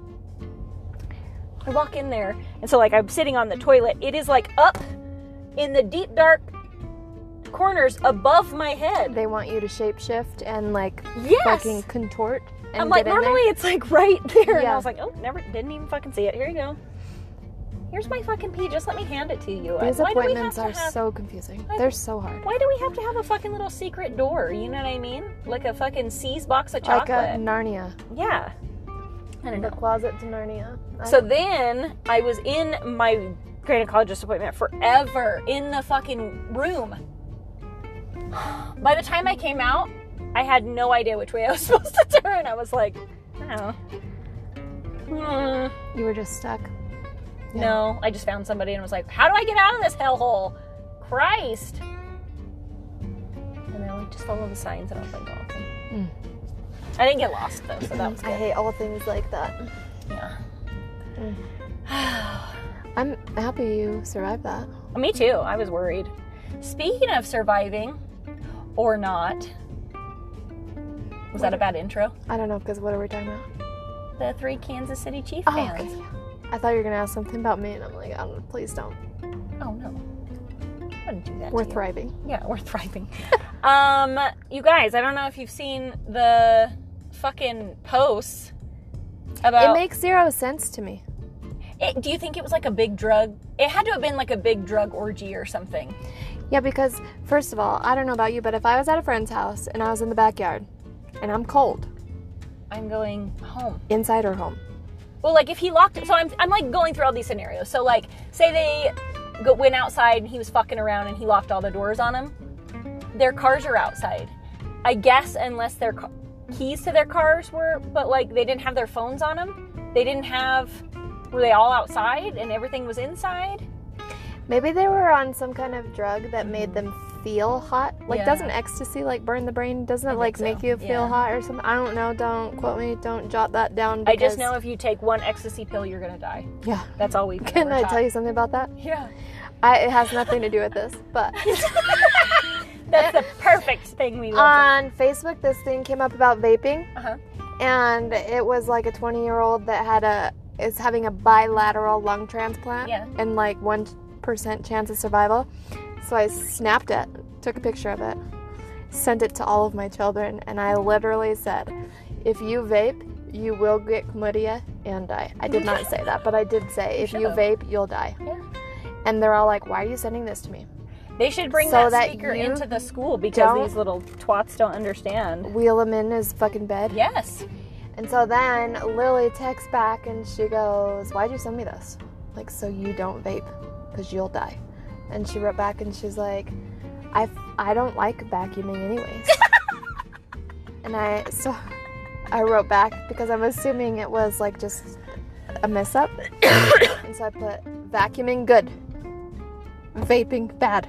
[SPEAKER 2] I walk in there, and so like I'm sitting on the toilet. It is like up in the deep dark corners above my head.
[SPEAKER 3] They want you to shapeshift and like
[SPEAKER 2] Yes.
[SPEAKER 3] fucking contort. And
[SPEAKER 2] I'm like,
[SPEAKER 3] get in there.
[SPEAKER 2] normally it's like right there. And
[SPEAKER 3] Yeah.
[SPEAKER 2] I was like, oh, never, didn't even fucking see it. Here you go. Here's my fucking pee. Just let me hand it to you.
[SPEAKER 3] These
[SPEAKER 2] Why do we
[SPEAKER 3] appointments
[SPEAKER 2] have
[SPEAKER 3] are
[SPEAKER 2] to have,
[SPEAKER 3] so confusing.
[SPEAKER 2] Why-
[SPEAKER 3] They're so hard.
[SPEAKER 2] Why do we have to have a fucking little secret door? You know what I mean? Like a fucking C's box of
[SPEAKER 3] Like
[SPEAKER 2] chocolate.
[SPEAKER 3] a Narnia.
[SPEAKER 2] Yeah. I don't
[SPEAKER 3] The
[SPEAKER 2] know.
[SPEAKER 3] closet to Narnia. I-
[SPEAKER 2] So then I was in my gynecologist appointment forever in the fucking room. By the time I came out, I had no idea which way I was supposed to turn. I was like, oh. Hmm.
[SPEAKER 3] you were just stuck. Yeah.
[SPEAKER 2] No, I just found somebody and was like, how do I get out of this hellhole? Christ. And then I just follow the signs, and I was like, oh, okay.
[SPEAKER 3] Mm.
[SPEAKER 2] I didn't get lost though, so that was
[SPEAKER 3] I
[SPEAKER 2] good.
[SPEAKER 3] hate all things like that.
[SPEAKER 2] Yeah.
[SPEAKER 3] I'm happy you survived that.
[SPEAKER 2] Me too. I was worried. Speaking of surviving, or not, was that a bad intro?
[SPEAKER 3] I don't know, because what are we talking about?
[SPEAKER 2] The three Kansas City Chiefs
[SPEAKER 3] Oh,
[SPEAKER 2] fans.
[SPEAKER 3] okay. I thought you were going to ask something about me, and I'm like, oh, please don't.
[SPEAKER 2] Oh, no. I wouldn't do that
[SPEAKER 3] We're
[SPEAKER 2] to you.
[SPEAKER 3] thriving.
[SPEAKER 2] Yeah, we're thriving. um, you guys, I don't know if you've seen the fucking posts about...
[SPEAKER 3] It makes zero sense to me.
[SPEAKER 2] It, do you think it was like a big drug? It had to have been like a big drug orgy or something.
[SPEAKER 3] Yeah, because, first of all, I don't know about you, but if I was at a friend's house and I was in the backyard and I'm cold,
[SPEAKER 2] I'm going home.
[SPEAKER 3] inside or home?
[SPEAKER 2] Well, like if he locked it, so I'm, I'm like going through all these scenarios. So like, say they go, went outside and he was fucking around and he locked all the doors on them. Their cars are outside. I guess unless their ca- keys to their cars were, but like they didn't have their phones on them. They didn't have, were they all outside and everything was inside?
[SPEAKER 3] Maybe they were on some kind of drug that made them feel hot. Like,
[SPEAKER 2] Yeah.
[SPEAKER 3] doesn't ecstasy, like, burn the brain? Doesn't
[SPEAKER 2] I
[SPEAKER 3] it,
[SPEAKER 2] think
[SPEAKER 3] like,
[SPEAKER 2] so.
[SPEAKER 3] make you feel
[SPEAKER 2] Yeah.
[SPEAKER 3] hot or something? I don't know. Don't quote me. Don't jot that down.
[SPEAKER 2] I just
[SPEAKER 3] because-
[SPEAKER 2] know if you take one ecstasy pill, you're gonna die.
[SPEAKER 3] Yeah.
[SPEAKER 2] That's all we've
[SPEAKER 3] Can
[SPEAKER 2] ever
[SPEAKER 3] I
[SPEAKER 2] taught.
[SPEAKER 3] tell you something about that?
[SPEAKER 2] Yeah.
[SPEAKER 3] I, it has nothing to do with this, but
[SPEAKER 2] That's the perfect thing we love.
[SPEAKER 3] on Facebook, this thing came up about vaping,
[SPEAKER 2] Uh-huh.
[SPEAKER 3] and it was like a twenty-year-old that had a is having a bilateral lung transplant,
[SPEAKER 2] Yeah.
[SPEAKER 3] and like one percent chance of survival. So I snapped it, took a picture of it, sent it to all of my children, and I literally said, "If you vape, you will get chlamydia and die." I did not say that, but I did say, "If you
[SPEAKER 2] should've.
[SPEAKER 3] vape, you'll die."
[SPEAKER 2] Yeah.
[SPEAKER 3] And they're all like, "Why are you sending this to me?"
[SPEAKER 2] They should bring
[SPEAKER 3] So
[SPEAKER 2] that,
[SPEAKER 3] that
[SPEAKER 2] speaker
[SPEAKER 3] you
[SPEAKER 2] into the school because
[SPEAKER 3] don't-
[SPEAKER 2] these little twats don't understand.
[SPEAKER 3] Wheel him in his fucking bed.
[SPEAKER 2] Yes.
[SPEAKER 3] And so then Lily texts back and she goes, "Why'd you send me this?" Like, "So you don't vape, because you'll die." And she wrote back and she's like, I, I don't like vacuuming anyways. And I, so I wrote back because I'm assuming it was like just a mess up. And so I put, "Vacuuming good, vaping bad."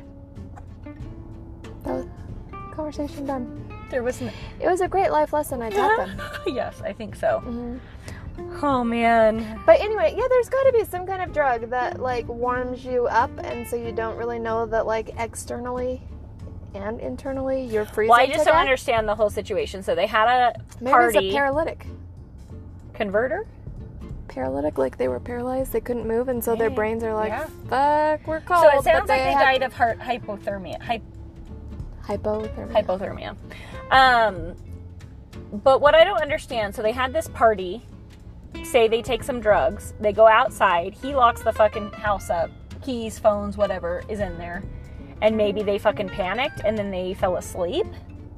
[SPEAKER 3] That was conversation done.
[SPEAKER 2] There was no...
[SPEAKER 3] It was a great life lesson I taught them.
[SPEAKER 2] Yes, I think so.
[SPEAKER 3] Mhm.
[SPEAKER 2] Oh, man.
[SPEAKER 3] But anyway, yeah, there's got to be some kind of drug that like warms you up, and so you don't really know that like externally and internally you're freezing.
[SPEAKER 2] Well, I just
[SPEAKER 3] to
[SPEAKER 2] don't
[SPEAKER 3] death.
[SPEAKER 2] understand the whole situation. So they had a
[SPEAKER 3] Maybe
[SPEAKER 2] party.
[SPEAKER 3] it's a paralytic.
[SPEAKER 2] Converter?
[SPEAKER 3] Paralytic, like they were paralyzed, they couldn't move, and so their
[SPEAKER 2] Dang,
[SPEAKER 3] brains are like,
[SPEAKER 2] yeah.
[SPEAKER 3] "Fuck, we're cold."
[SPEAKER 2] So it
[SPEAKER 3] but
[SPEAKER 2] sounds like they
[SPEAKER 3] had
[SPEAKER 2] died of heart hypothermia. Hy-
[SPEAKER 3] hypothermia.
[SPEAKER 2] hypothermia. Um, but what I don't understand, so they had this party, say they take some drugs, they go outside, he locks the fucking house up, keys, phones, whatever is in there, and maybe they fucking panicked and then they fell asleep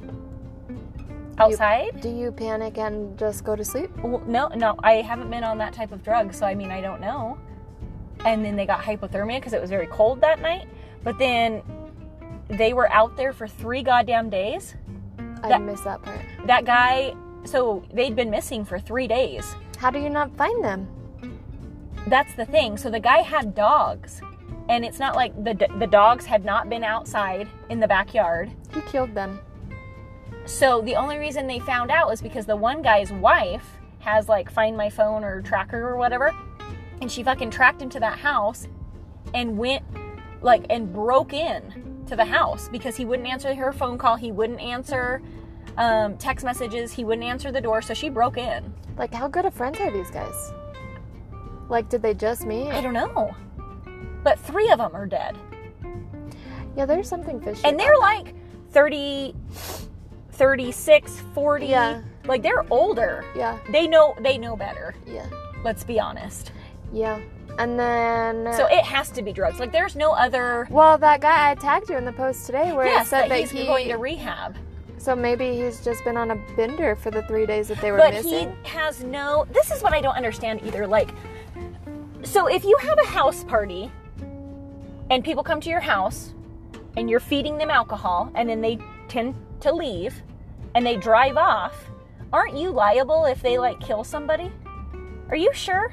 [SPEAKER 2] outside.
[SPEAKER 3] Do you panic and just go to sleep?
[SPEAKER 2] Well, no, no, I haven't been on that type of drug, so I mean, I don't know. And then they got hypothermia because it was very cold that night, but then they were out there for three goddamn days.
[SPEAKER 3] I
[SPEAKER 2] That-
[SPEAKER 3] missed that part.
[SPEAKER 2] That guy, so they'd been missing for three days.
[SPEAKER 3] How do you not find them?
[SPEAKER 2] That's the thing. So the guy had dogs, and it's not like the the dogs had not been outside in the backyard.
[SPEAKER 3] He killed them.
[SPEAKER 2] So the only reason they found out was because the one guy's wife has like Find My Phone or Tracker or whatever, and she fucking tracked him to that house and went like and broke in to the house because he wouldn't answer her phone call, he wouldn't answer um, text messages, he wouldn't answer the door, so she broke in.
[SPEAKER 3] Like, how good of friends are these guys? Like, did they just meet?
[SPEAKER 2] I don't know. But three of them are dead.
[SPEAKER 3] Yeah, there's something fishy.
[SPEAKER 2] And
[SPEAKER 3] about
[SPEAKER 2] they're
[SPEAKER 3] that.
[SPEAKER 2] like thirty, thirty-six, forty.
[SPEAKER 3] Yeah.
[SPEAKER 2] Like they're older.
[SPEAKER 3] Yeah,
[SPEAKER 2] They know they know better.
[SPEAKER 3] yeah,
[SPEAKER 2] Let's be honest.
[SPEAKER 3] yeah. And then...
[SPEAKER 2] So it has to be drugs. Like there's no other.
[SPEAKER 3] Well, that guy, I tagged you in the post today where
[SPEAKER 2] Yes,
[SPEAKER 3] it said
[SPEAKER 2] that
[SPEAKER 3] that
[SPEAKER 2] he's
[SPEAKER 3] he...
[SPEAKER 2] going to rehab.
[SPEAKER 3] So maybe he's just been on a bender for the three days that they were
[SPEAKER 2] But
[SPEAKER 3] missing.
[SPEAKER 2] he has no. This is what I don't understand either. Like, so if you have a house party and people come to your house and you're feeding them alcohol and then they tend to leave and they drive off, aren't you liable if they like kill somebody? Are you sure?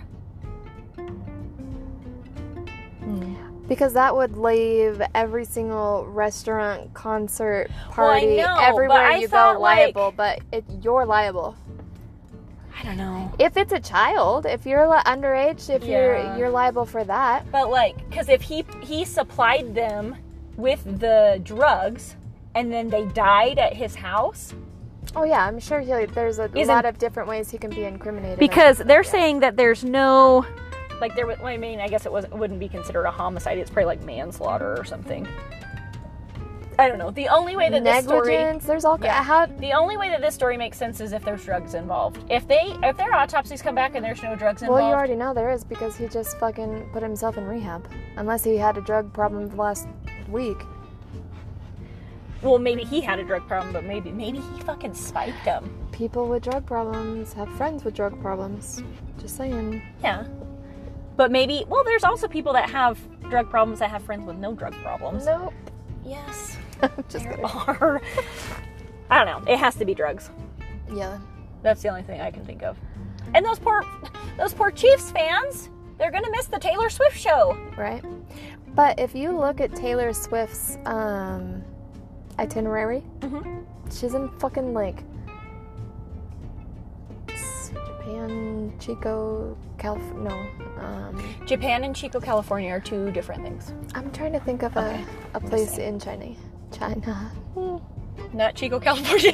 [SPEAKER 3] Because that would leave every single restaurant, concert,
[SPEAKER 2] Well, I
[SPEAKER 3] party,
[SPEAKER 2] know, but
[SPEAKER 3] everywhere
[SPEAKER 2] I
[SPEAKER 3] you
[SPEAKER 2] thought,
[SPEAKER 3] go
[SPEAKER 2] like-
[SPEAKER 3] liable. But it, you're liable.
[SPEAKER 2] I don't know.
[SPEAKER 3] If it's a child, if you're li- underage, if
[SPEAKER 2] Yeah.
[SPEAKER 3] you're you're liable for that.
[SPEAKER 2] But like, because if he he supplied them with the drugs and then they died at his house.
[SPEAKER 3] Oh yeah, I'm sure he, there's a
[SPEAKER 2] Isn't-
[SPEAKER 3] lot of different ways he can be incriminated.
[SPEAKER 2] Because
[SPEAKER 3] on-
[SPEAKER 2] they're
[SPEAKER 3] yeah.
[SPEAKER 2] saying that there's no, like there. I mean, I guess it wasn't wouldn't be considered a homicide. It's probably like manslaughter or something. I don't know. The only way that this story,
[SPEAKER 3] negligence. There's all
[SPEAKER 2] Yeah.
[SPEAKER 3] how
[SPEAKER 2] the only way that this story makes sense is if there's drugs involved. If they, if their autopsies come back and there's no drugs involved,
[SPEAKER 3] well, you already know there is because he just fucking put himself in rehab. Unless he had a drug problem the last week.
[SPEAKER 2] well, maybe he had a drug problem, but maybe maybe he fucking spiked them.
[SPEAKER 3] People with drug problems have friends with drug problems. Just saying.
[SPEAKER 2] Yeah. But maybe, well, there's also people that have drug problems that have friends with no drug problems.
[SPEAKER 3] Nope.
[SPEAKER 2] Yes.
[SPEAKER 3] Just
[SPEAKER 2] There
[SPEAKER 3] kidding.
[SPEAKER 2] are. I don't know. It has to be drugs.
[SPEAKER 3] Yeah.
[SPEAKER 2] That's the only thing I can think of. And those poor, those poor Chiefs fans, they're gonna miss the Taylor Swift show.
[SPEAKER 3] Right. But if you look at Taylor Swift's um, itinerary,
[SPEAKER 2] Mm-hmm.
[SPEAKER 3] she's in fucking like s- Japan, Chico, Calif. No. Um,
[SPEAKER 2] Japan and Chico, California are two different things.
[SPEAKER 3] I'm trying to think of
[SPEAKER 2] Okay.
[SPEAKER 3] a, a place in China. China.
[SPEAKER 2] Not Chico, California.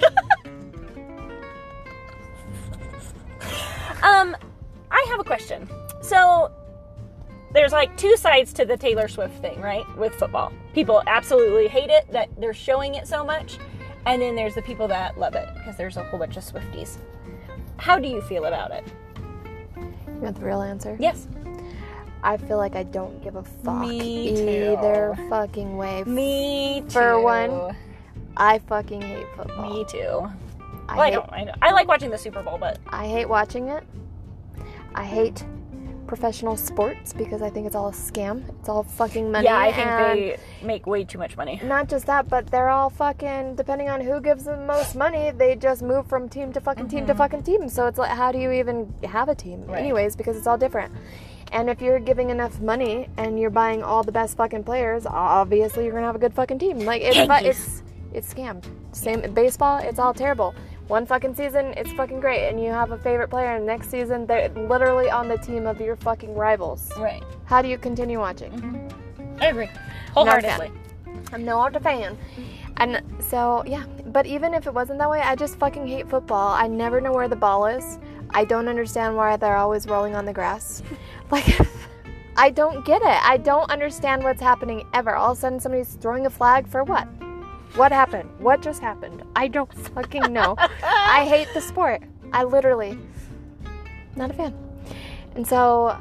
[SPEAKER 2] um, I have a question. So, there's like two sides to the Taylor Swift thing, right? With football. People absolutely hate it that they're showing it so much. And then there's the people that love it because there's a whole bunch of Swifties. How do you feel about it?
[SPEAKER 3] You want the real answer?
[SPEAKER 2] Yes.
[SPEAKER 3] I feel like I don't give a fuck
[SPEAKER 2] Me too.
[SPEAKER 3] either fucking way.
[SPEAKER 2] Me too.
[SPEAKER 3] For one, I fucking hate football.
[SPEAKER 2] Me too.
[SPEAKER 3] I
[SPEAKER 2] Well, I
[SPEAKER 3] hate,
[SPEAKER 2] don't. I, know. I like watching the Super Bowl, but
[SPEAKER 3] I hate watching it. I hate professional sports because I think it's all a scam. It's all fucking money.
[SPEAKER 2] yeah, I think
[SPEAKER 3] and
[SPEAKER 2] they make way too much money.
[SPEAKER 3] not just that, but they're all fucking, depending on who gives them the most money, they just move from team to fucking team to fucking team. So it's like, how do you even have a team?
[SPEAKER 2] Right.
[SPEAKER 3] Anyways, because it's all different. And if you're giving enough money and you're buying all the best fucking players, obviously you're gonna have a good fucking team. Like it's
[SPEAKER 2] Yankees.
[SPEAKER 3] fu- it's it's scammed. Same baseball, it's all terrible. One fucking season, it's fucking great, and you have a favorite player, and next season they're literally on the team of your fucking rivals.
[SPEAKER 2] Right.
[SPEAKER 3] How do you continue watching?
[SPEAKER 2] I agree. Wholeheartedly.
[SPEAKER 3] I'm not a fan. And so, yeah. But even if it wasn't that way, I just fucking hate football. I never know where the ball is. I don't understand why they're always rolling on the grass. Like, I don't get it. I don't understand what's happening ever. All of a sudden, somebody's throwing a flag for what? What happened? What just happened? I don't fucking know. I hate the sport. I literally, not a fan. And so,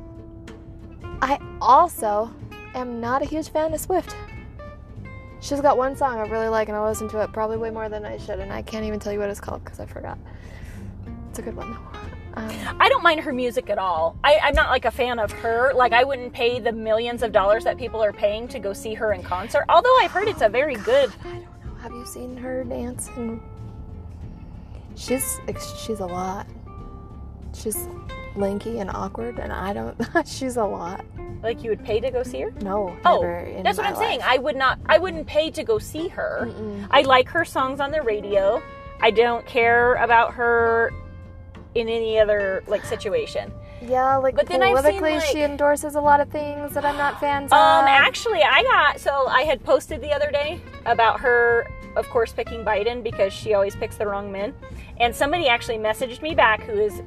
[SPEAKER 3] I also am not a huge fan of Swift. She's got one song I really like, and I listen to it probably way more than I should, and I can't even tell you what it's called because I forgot. It's a good one, though. Um,
[SPEAKER 2] I don't mind her music at all. I, I'm not like a fan of her. Like I wouldn't pay the millions of dollars that people are paying to go see her in concert. Although I've heard it's a very good.
[SPEAKER 3] I don't know. Have you seen her dance? And she's she's a lot. She's lanky and awkward, and I don't. She's a lot.
[SPEAKER 2] Like you would pay to go see her?
[SPEAKER 3] No,
[SPEAKER 2] Oh,
[SPEAKER 3] never in
[SPEAKER 2] that's what
[SPEAKER 3] my
[SPEAKER 2] I'm saying.
[SPEAKER 3] life.
[SPEAKER 2] I would not. I wouldn't pay to go see her.
[SPEAKER 3] Mm-mm.
[SPEAKER 2] I like her songs on the radio. I don't care about her in any other like situation.
[SPEAKER 3] Yeah, like
[SPEAKER 2] But then I've seen,
[SPEAKER 3] politically, she
[SPEAKER 2] like-
[SPEAKER 3] endorses a lot of things that I'm not fans
[SPEAKER 2] Um,
[SPEAKER 3] of.
[SPEAKER 2] actually, I got so I had posted the other day about her, of course, picking Biden because she always picks the wrong men, and somebody actually messaged me back who is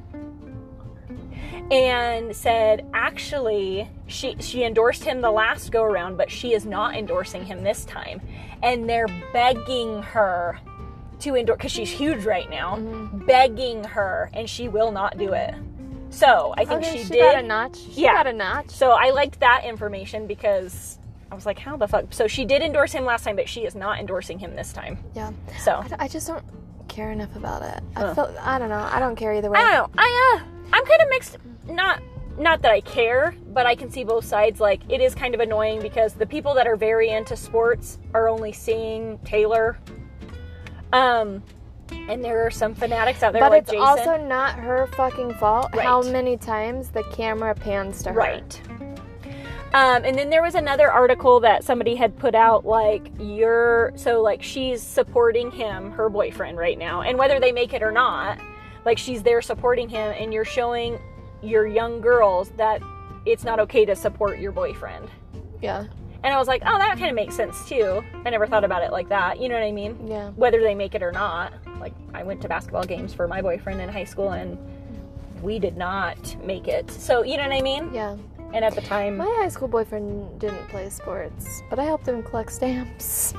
[SPEAKER 2] and said actually she she endorsed him the last go around, but she is not endorsing him this time, and they're begging her to endorse because she's huge right now,
[SPEAKER 3] Mm-hmm.
[SPEAKER 2] begging her, and she will not do it. So I think
[SPEAKER 3] Okay,
[SPEAKER 2] she,
[SPEAKER 3] she
[SPEAKER 2] did.
[SPEAKER 3] got a notch. She
[SPEAKER 2] Yeah.
[SPEAKER 3] got a notch.
[SPEAKER 2] So I liked that information because I was like, how the fuck? So she did endorse him last time, but she is not endorsing him this time.
[SPEAKER 3] Yeah.
[SPEAKER 2] So
[SPEAKER 3] I, d- I just don't care enough about it. I
[SPEAKER 2] Huh.
[SPEAKER 3] feel I don't know. I don't care either way.
[SPEAKER 2] I don't know. I uh, I'm kind of mixed. Not not that I care, but I can see both sides. Like it is kind of annoying because the people that are very into sports are only seeing Taylor. Um, and there are some fanatics out there
[SPEAKER 3] But
[SPEAKER 2] like
[SPEAKER 3] it's
[SPEAKER 2] Jason.
[SPEAKER 3] also not her fucking fault
[SPEAKER 2] Right.
[SPEAKER 3] how many times the camera pans to her.
[SPEAKER 2] Right. Um, and then there was another article that somebody had put out, like, you're, so, like, she's supporting him, her boyfriend, right now. And whether they make it or not, like, she's there supporting him, and you're showing your young girls that it's not okay to support your boyfriend.
[SPEAKER 3] Yeah.
[SPEAKER 2] And I was like, oh, that kind of makes sense too. I never thought about it like that. You know what I mean?
[SPEAKER 3] Yeah.
[SPEAKER 2] Whether they make it or not. Like, I went to basketball games for my boyfriend in high school, and we did not make it. So, you know what I mean?
[SPEAKER 3] Yeah.
[SPEAKER 2] And at the time...
[SPEAKER 3] My high school boyfriend didn't play sports, but I helped him collect stamps.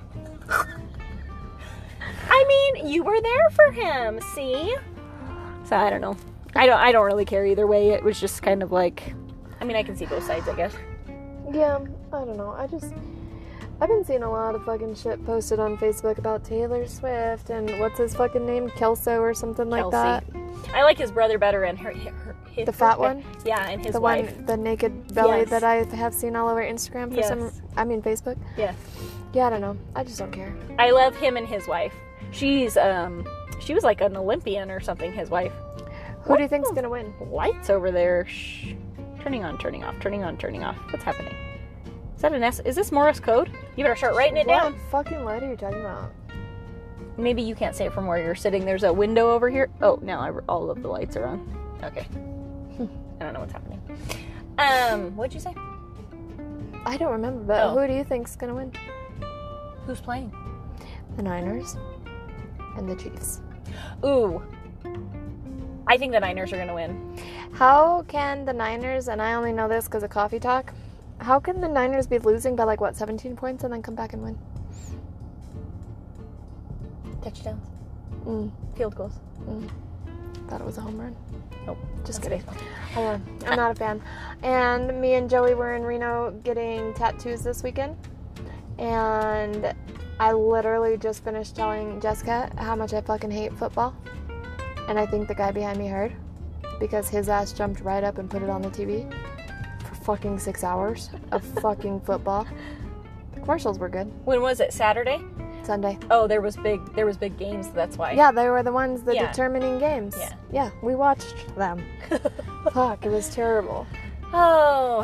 [SPEAKER 2] I mean, you were there for him, see? So, I don't know. I don't, I don't really care either way. It was just kind of like... I mean, I can see both sides, I guess.
[SPEAKER 3] Yeah, I don't know. I just... I've been seeing a lot of fucking shit posted on Facebook about Taylor Swift and what's his fucking name? Kelso or something like
[SPEAKER 2] Kelsey.
[SPEAKER 3] that.
[SPEAKER 2] I like his brother better and her... her his,
[SPEAKER 3] The fat one?
[SPEAKER 2] Yeah, and his
[SPEAKER 3] the
[SPEAKER 2] wife.
[SPEAKER 3] one, the naked belly
[SPEAKER 2] Yes.
[SPEAKER 3] that I have seen all over Instagram for
[SPEAKER 2] Yes.
[SPEAKER 3] some... I mean, Facebook.
[SPEAKER 2] Yes.
[SPEAKER 3] Yeah, I don't know. I just don't care.
[SPEAKER 2] I love him and his wife. She's, um... She was like an Olympian or something, his wife.
[SPEAKER 3] Who do you think's gonna win?
[SPEAKER 2] Lights over there. Shh. Turning on, turning off, turning on, turning off. What's happening? Is that an S? Is this Morse code? You better start writing it
[SPEAKER 3] What
[SPEAKER 2] down.
[SPEAKER 3] fucking light are you talking about?
[SPEAKER 2] Maybe you can't say it from where you're sitting. There's a window over here. Oh, now I, all of the lights are on. Okay. I don't know what's happening. Um, what'd you say?
[SPEAKER 3] I don't remember, but
[SPEAKER 2] Oh.
[SPEAKER 3] who do you think's gonna win?
[SPEAKER 2] Who's playing?
[SPEAKER 3] The Niners and the Chiefs.
[SPEAKER 2] Ooh. I think the Niners are going to win.
[SPEAKER 3] How can the Niners, and I only know this because of Coffee Talk, how can the Niners be losing by like, what, seventeen points and then come back and win?
[SPEAKER 2] Touchdowns.
[SPEAKER 3] Mm,
[SPEAKER 2] Field goals.
[SPEAKER 3] mm. Thought it was a home run.
[SPEAKER 2] Nope.
[SPEAKER 3] Just
[SPEAKER 2] That's
[SPEAKER 3] kidding.
[SPEAKER 2] baseball.
[SPEAKER 3] Hold on. I'm not a fan. And me and Joey were in Reno getting tattoos this weekend. And I literally just finished telling Jessica how much I fucking hate football. And I think the guy behind me heard. Because his ass jumped right up and put it on the T V. For fucking six hours of fucking football. The commercials were good.
[SPEAKER 2] When was it? Saturday?
[SPEAKER 3] Sunday.
[SPEAKER 2] Oh, there was big there was big games, that's why.
[SPEAKER 3] Yeah, they were the ones, the
[SPEAKER 2] Yeah.
[SPEAKER 3] determining games.
[SPEAKER 2] Yeah.
[SPEAKER 3] Yeah, we watched them. Fuck, it was terrible.
[SPEAKER 2] Oh.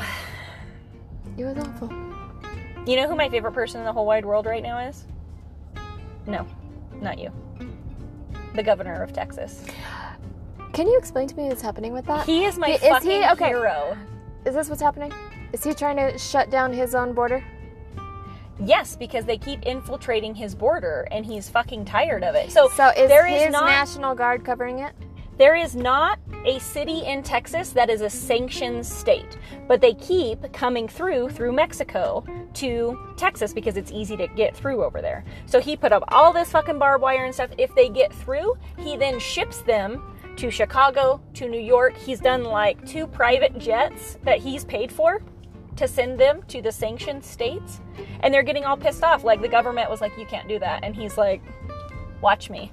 [SPEAKER 3] It was awful.
[SPEAKER 2] You know who my favorite person in the whole wide world right now is? No, not you. The governor of Texas.
[SPEAKER 3] Can you explain to me what's happening with that?
[SPEAKER 2] He is my
[SPEAKER 3] Is
[SPEAKER 2] fucking
[SPEAKER 3] he? Okay.
[SPEAKER 2] hero.
[SPEAKER 3] Is this what's happening? Is he trying to shut down his own border?
[SPEAKER 2] Yes, because they keep infiltrating his border and he's fucking tired of it. So,
[SPEAKER 3] So is
[SPEAKER 2] there
[SPEAKER 3] his
[SPEAKER 2] is not
[SPEAKER 3] National Guard covering it?
[SPEAKER 2] there is not a city in Texas that is a sanctioned state, but they keep coming through through Mexico to Texas because it's easy to get through over there. So he put up all this fucking barbed wire and stuff. If they get through, he then ships them to Chicago, to New York. He's done like two private jets that he's paid for to send them to the sanctioned states. And they're getting all pissed off. Like the government was like, you can't do that. And he's like, watch me.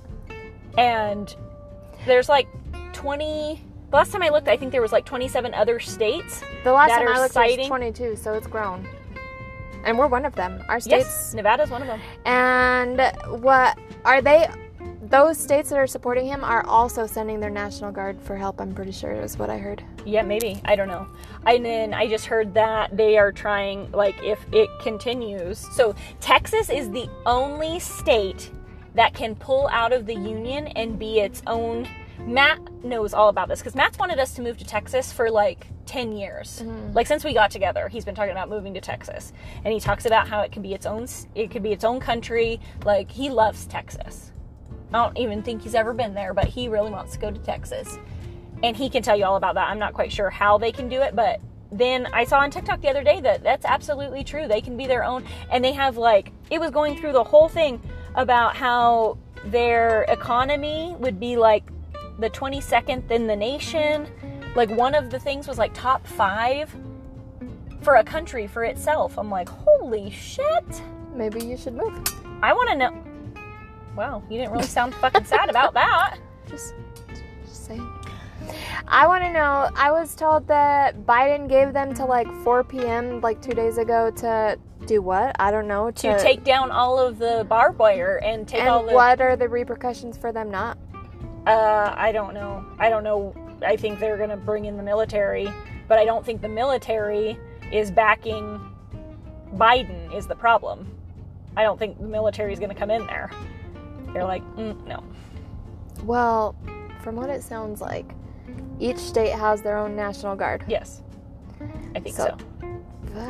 [SPEAKER 2] And there's like twenty, the last time I looked, I think there was like twenty-seven other states.
[SPEAKER 3] The last
[SPEAKER 2] that
[SPEAKER 3] time
[SPEAKER 2] are
[SPEAKER 3] I looked
[SPEAKER 2] citing-
[SPEAKER 3] was twenty-two, so it's grown. And we're one of them. Our states.
[SPEAKER 2] Yes, Nevada's one of them.
[SPEAKER 3] And what are they? Those states that are supporting him are also sending their National Guard for help. I'm pretty sure is what I heard.
[SPEAKER 2] Yeah, maybe. I don't know. And then I just heard that they are trying, like, if it continues. So Texas is the only state that can pull out of the union and be its own. Matt knows all about this because Matt's wanted us to move to Texas for like ten years. Mm-hmm. Like since we got together, he's been talking about moving to Texas. And he talks about how it can be its own, it could be its own country. Like he loves Texas. I don't even think he's ever been there, but he really wants to go to Texas. And he can tell you all about that. I'm not quite sure how they can do it, but then I saw on TikTok the other day that that's absolutely true. They can be their own. And they have like, it was going through the whole thing about how their economy would be like the twenty-second in the nation. Like one of the things was like top five for a country for itself. I'm like, holy shit.
[SPEAKER 3] Maybe you should move.
[SPEAKER 2] I want to know. Wow, you didn't really sound fucking sad about that.
[SPEAKER 3] Just, just saying. I want to know, I was told that Biden gave them to like four p.m. like two days ago to do what? I don't know.
[SPEAKER 2] To, to take down all of the barbed wire and take
[SPEAKER 3] and
[SPEAKER 2] all the...
[SPEAKER 3] what are the repercussions for them not?
[SPEAKER 2] Uh, I don't know. I don't know. I think they're going to bring in the military, but I don't think the military is backing Biden is the problem. I don't think the military is going to come in there. They're like, mm, no.
[SPEAKER 3] Well, from what it sounds like, each state has their own National Guard.
[SPEAKER 2] Yes. I think so.
[SPEAKER 3] so. Uh,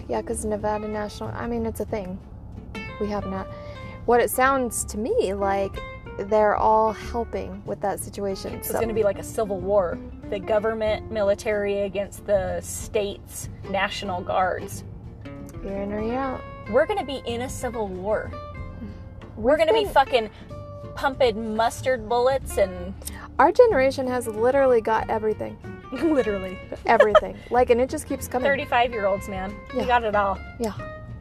[SPEAKER 3] Yeah, because Nevada National, I mean, it's a thing. We have not. What it sounds to me like they're all helping with that situation.
[SPEAKER 2] So
[SPEAKER 3] So
[SPEAKER 2] it's going to be like a civil war. The government military against the state's national guards.
[SPEAKER 3] you're in or you're out.
[SPEAKER 2] We're going to be in a civil war. We're going to be fucking pumping mustard bullets and...
[SPEAKER 3] Our generation has literally got everything.
[SPEAKER 2] Literally.
[SPEAKER 3] Everything. Like, and it just keeps coming.
[SPEAKER 2] thirty-five-year-olds, man. We
[SPEAKER 3] Yeah.
[SPEAKER 2] got it all.
[SPEAKER 3] Yeah.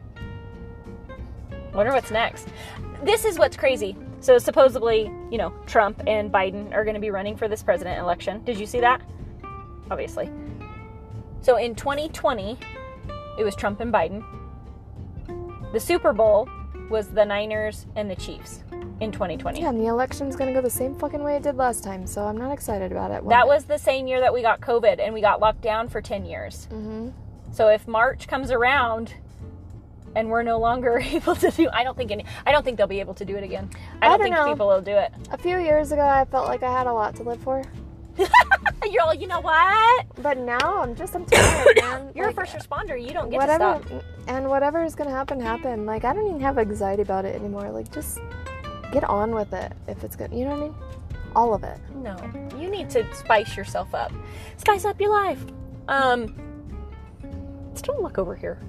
[SPEAKER 2] Wonder what's next. This is what's crazy. So supposedly, you know, Trump and Biden are going to be running for this president election. Did you see that? Obviously. So in twenty twenty, it was Trump and Biden. The Super Bowl was the Niners and the Chiefs in twenty twenty.
[SPEAKER 3] Yeah, and the election's gonna go the same fucking way it did last time, so I'm not excited about it.
[SPEAKER 2] That was the same year that we got COVID and we got locked down for ten years.
[SPEAKER 3] Mm-hmm.
[SPEAKER 2] So if March comes around and we're no longer able to do, I don't think any, I don't think they'll be able to do it again. I don't,
[SPEAKER 3] I don't
[SPEAKER 2] think
[SPEAKER 3] know.
[SPEAKER 2] people will do it.
[SPEAKER 3] A few years ago, I felt like I had a lot to live for,
[SPEAKER 2] You're all, you know what?
[SPEAKER 3] but now I'm just I'm tired, man.
[SPEAKER 2] You're
[SPEAKER 3] Like,
[SPEAKER 2] a first responder. You don't get
[SPEAKER 3] whatever,
[SPEAKER 2] to stop.
[SPEAKER 3] and whatever is gonna happen, happen. Like I don't even have anxiety about it anymore. Like just get on with it if it's good. You know what I mean? All of it.
[SPEAKER 2] No, you need to spice yourself up. Spice up your life. Um, let's don't look over here.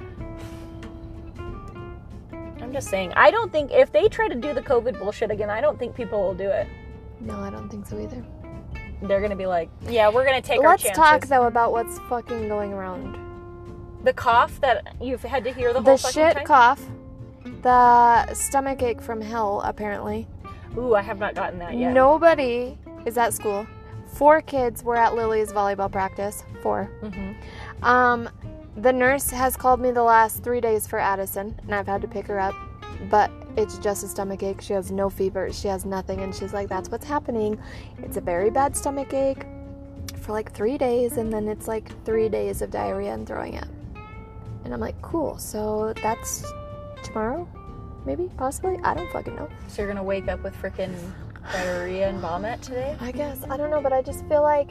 [SPEAKER 2] I'm just saying, I don't think, if they try to do the COVID bullshit again, I don't think people will do it.
[SPEAKER 3] No, I don't think so either.
[SPEAKER 2] They're going to be like, yeah, we're going to take our
[SPEAKER 3] Let's
[SPEAKER 2] chances.
[SPEAKER 3] talk though about what's fucking going around.
[SPEAKER 2] The cough that you've had to hear the
[SPEAKER 3] The
[SPEAKER 2] whole fucking
[SPEAKER 3] shit
[SPEAKER 2] time?
[SPEAKER 3] cough, the stomach ache from hell. Apparently,
[SPEAKER 2] Ooh, I have not gotten that yet.
[SPEAKER 3] nobody is at school. Four kids were at Lily's volleyball practice. Four.
[SPEAKER 2] Mm-hmm.
[SPEAKER 3] Um, the nurse has called me the last three days for Addison, and I've had to pick her up. But it's just a stomach ache. She has no fever. She has nothing. And she's like, that's what's happening. It's a very bad stomach ache for like three days. And then it's like three days of diarrhea and throwing up. And I'm like, cool. So that's tomorrow? Maybe? Possibly? I don't fucking know.
[SPEAKER 2] So you're going to wake up with freaking diarrhea and vomit today?
[SPEAKER 3] I guess. I don't know. But I just feel like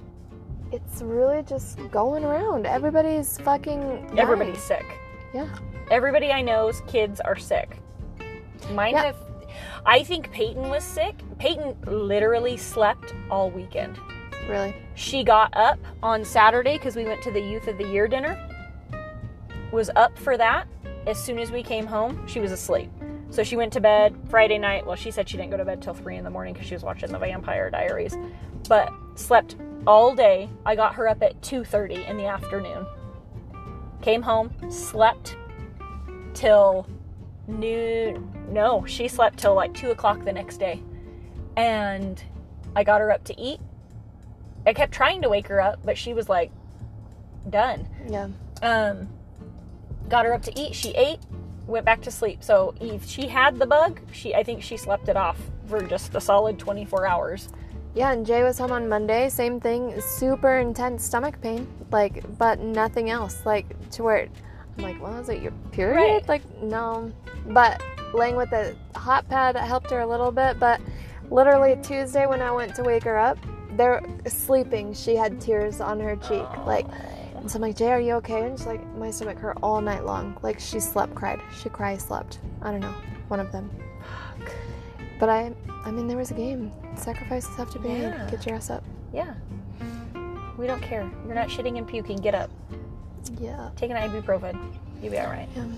[SPEAKER 3] it's really just going around. Everybody's fucking dying.
[SPEAKER 2] Everybody's sick.
[SPEAKER 3] Yeah.
[SPEAKER 2] Everybody I know's kids are sick. Mine
[SPEAKER 3] Yeah.
[SPEAKER 2] have... I think Peyton was sick. Peyton literally slept all weekend.
[SPEAKER 3] Really?
[SPEAKER 2] She got up on Saturday because we went to the Youth of the Year dinner. Was up for that. As soon as we came home, she was asleep. So she went to bed Friday night. Well, she said she didn't go to bed till three in the morning because she was watching the Vampire Diaries. But slept all day. I got her up at two thirty in the afternoon. Came home, slept till noon. No, she slept till like two o'clock the next day. And I got her up to eat. I kept trying to wake her up, but she was like, done.
[SPEAKER 3] Yeah.
[SPEAKER 2] Um, got her up to eat. She ate, went back to sleep. So if she had the bug, she I think she slept it off for just a solid twenty-four hours.
[SPEAKER 3] Yeah, and Jay was home on Monday. Same thing. Super intense stomach pain. Like, but nothing else. Like, to where I'm like, well, is it your period?
[SPEAKER 2] Right.
[SPEAKER 3] Like, no. But laying with the hot pad helped her a little bit. But literally Tuesday when I went to wake her up, they're sleeping. She had tears on her cheek. Like, and so I'm like, Jay, are you okay? And she's like, my stomach hurt all night long. Like, she slept, cried. She cried, slept. I don't know. One of them. But I, I mean, there was a game. Sacrifices have to be made.
[SPEAKER 2] Yeah.
[SPEAKER 3] Get your ass up.
[SPEAKER 2] Yeah. We don't care. You're not shitting and puking. Get up.
[SPEAKER 3] Yeah.
[SPEAKER 2] Take an ibuprofen. You'll be all right.
[SPEAKER 3] Yeah.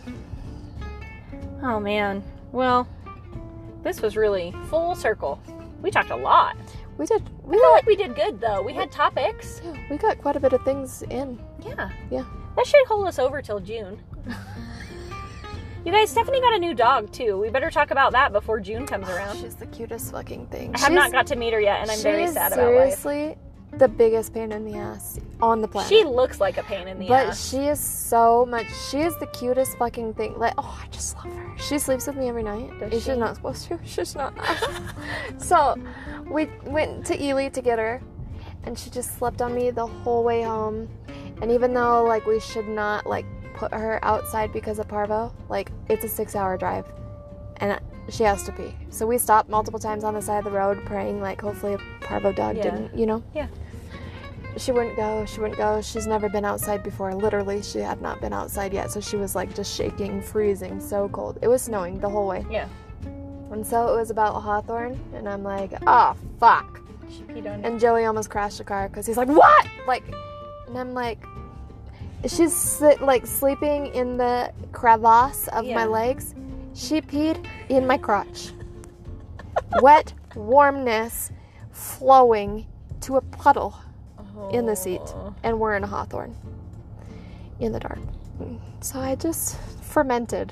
[SPEAKER 2] Oh, man. Well, this was really full circle. We talked a lot.
[SPEAKER 3] We did.
[SPEAKER 2] I
[SPEAKER 3] We
[SPEAKER 2] feel
[SPEAKER 3] got.
[SPEAKER 2] like we did good, though. We had topics.
[SPEAKER 3] Yeah, we got quite a bit of things in.
[SPEAKER 2] Yeah.
[SPEAKER 3] Yeah.
[SPEAKER 2] That should hold us over till June. You guys, Stephanie got a new dog, too. We better talk about that before June comes around.
[SPEAKER 3] She's the cutest fucking thing.
[SPEAKER 2] I have not got to meet her yet, and I'm very
[SPEAKER 3] she's
[SPEAKER 2] sad about life.
[SPEAKER 3] seriously the biggest pain in the ass on the planet.
[SPEAKER 2] She looks like a pain in the
[SPEAKER 3] but
[SPEAKER 2] ass.
[SPEAKER 3] she is so much. She is the cutest fucking thing. Like, oh, I just love her. She sleeps with me every night.
[SPEAKER 2] Does
[SPEAKER 3] She's
[SPEAKER 2] she?
[SPEAKER 3] not supposed to. She's not. So, we went to Ely to get her, and she just slept on me the whole way home. And even though like we should not like put her outside because of parvo, like it's a six-hour drive, and she has to pee. So we stopped multiple times on the side of the road praying like hopefully a parvo dog
[SPEAKER 2] Yeah.
[SPEAKER 3] didn't, you know.
[SPEAKER 2] Yeah.
[SPEAKER 3] she wouldn't go, she wouldn't go. She's never been outside before. Literally, she had not been outside yet. So she was like just shaking, freezing, so cold. It was snowing the whole way.
[SPEAKER 2] Yeah.
[SPEAKER 3] And so it was about Hawthorne, and I'm like, oh, fuck.
[SPEAKER 2] She peed on you.
[SPEAKER 3] And Joey almost crashed the car because he's like, what? Like, and I'm like, she's sit, like sleeping in the crevasse of
[SPEAKER 2] Yeah.
[SPEAKER 3] my legs. She peed in my crotch. Wet warmness flowing to a puddle in the seat, and we're in a Hawthorne in the dark. So I just fermented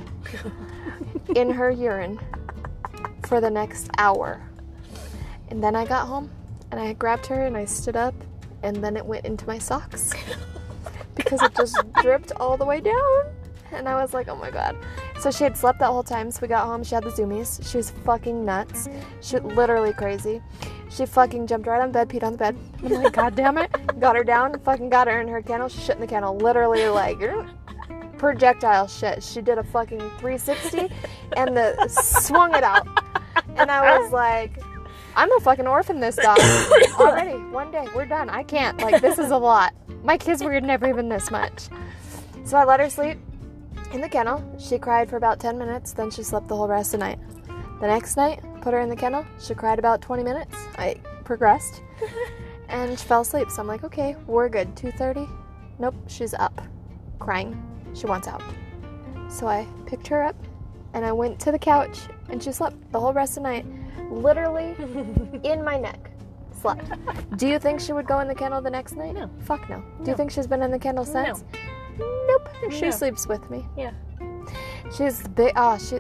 [SPEAKER 3] in her urine for the next hour. And then I got home and I grabbed her and I stood up, and then it went into my socks because it just dripped all the way down. And I was like, oh my god. So she had slept that whole time. So we got home. She had the zoomies. She was fucking nuts. She was literally crazy. She fucking jumped right on bed, peed on the bed. I'm like, god damn it. Got her down. Fucking got her in her kennel. She shit in the kennel. Literally like projectile shit. She did a fucking three sixty and the swung it out. And I was like, I'm a fucking orphan this dog. Already. One day. We're done. I can't. Like, this is a lot. My kids were never even this much. So I let her sleep in the kennel. She cried for about ten minutes. Then she slept the whole rest of the night. The next night, put her in the kennel. She cried about twenty minutes. I progressed. And she fell asleep. So I'm like, okay, we're good. two thirty. Nope, she's up. Crying. She wants out. So I picked her up and I went to the couch and she slept the whole rest of the night. Literally in my neck. Slept. Do you think she would go in the kennel the next night?
[SPEAKER 2] No.
[SPEAKER 3] Fuck no. Do
[SPEAKER 2] No.
[SPEAKER 3] you think she's been in the kennel since?
[SPEAKER 2] No.
[SPEAKER 3] Nope. She
[SPEAKER 2] No.
[SPEAKER 3] sleeps with me.
[SPEAKER 2] Yeah.
[SPEAKER 3] She's big. Oh, she.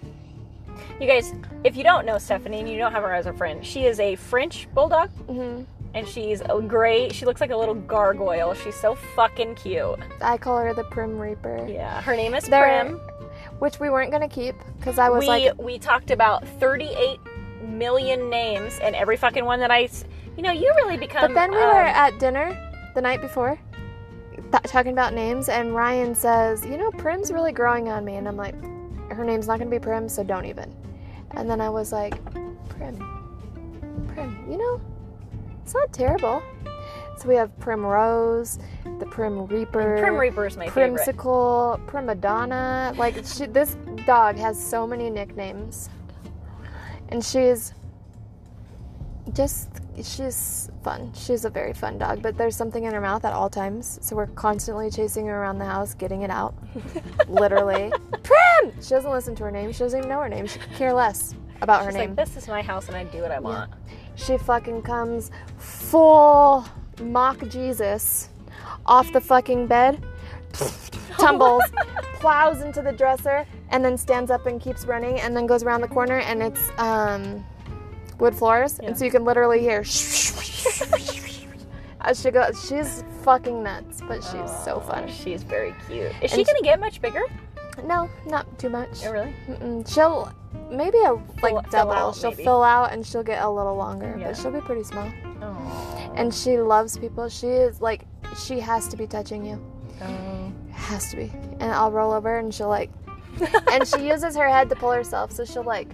[SPEAKER 2] You guys, if you don't know Stephanie and you don't have her as a friend, she is a French bulldog,
[SPEAKER 3] hmm
[SPEAKER 2] and she's a great. She looks like a little gargoyle. She's so fucking cute.
[SPEAKER 3] I call her the Prim Reaper.
[SPEAKER 2] Yeah, her name is
[SPEAKER 3] They're-
[SPEAKER 2] Prim.
[SPEAKER 3] Which we weren't gonna keep because I was
[SPEAKER 2] we
[SPEAKER 3] like,
[SPEAKER 2] we talked about thirty-eight million names, and every fucking one that I, s- you know, you really become.
[SPEAKER 3] but then we
[SPEAKER 2] um,
[SPEAKER 3] were at dinner the night before th- talking about names, and Ryan says, you know, Prim's really growing on me, and I'm like, her name's not gonna be Prim, so don't even. And then I was like, Prim, Prim, you know, it's not terrible. So we have Primrose, the Prim Reaper,
[SPEAKER 2] Prim Reaper is my favorite.
[SPEAKER 3] Primsicle, Prima Donna. Like, she, this dog has so many nicknames. And she's just, she's fun. She's a very fun dog. But there's something in her mouth at all times. So we're constantly chasing her around the house, getting it out. Literally. Prim! She doesn't listen to her name. She doesn't even know her name. She could care less about her
[SPEAKER 2] She's
[SPEAKER 3] name.
[SPEAKER 2] like, this is my house, and I do what I want.
[SPEAKER 3] She fucking comes full mock Jesus off the fucking bed, tumbles, plows into the dresser, and then stands up and keeps running, and then goes around the corner, and it's um, wood floors,
[SPEAKER 2] Yeah.
[SPEAKER 3] and so you can literally hear as she goes. She's fucking nuts, but she's so
[SPEAKER 2] Oh,
[SPEAKER 3] fun.
[SPEAKER 2] She's very cute. Is
[SPEAKER 3] And
[SPEAKER 2] she
[SPEAKER 3] she-
[SPEAKER 2] gonna get much bigger?
[SPEAKER 3] No, not too much.
[SPEAKER 2] Oh, really?
[SPEAKER 3] Mm-mm. She'll maybe a like
[SPEAKER 2] Fill- fill
[SPEAKER 3] double.
[SPEAKER 2] out,
[SPEAKER 3] she'll
[SPEAKER 2] maybe.
[SPEAKER 3] fill out, and she'll get a little longer,
[SPEAKER 2] Yeah.
[SPEAKER 3] but she'll be pretty small.
[SPEAKER 2] Oh.
[SPEAKER 3] And she loves people. She is like, she has to be touching you.
[SPEAKER 2] Oh.
[SPEAKER 3] Has to be. And I'll roll over and she'll like, and she uses her head to pull herself, so she'll like,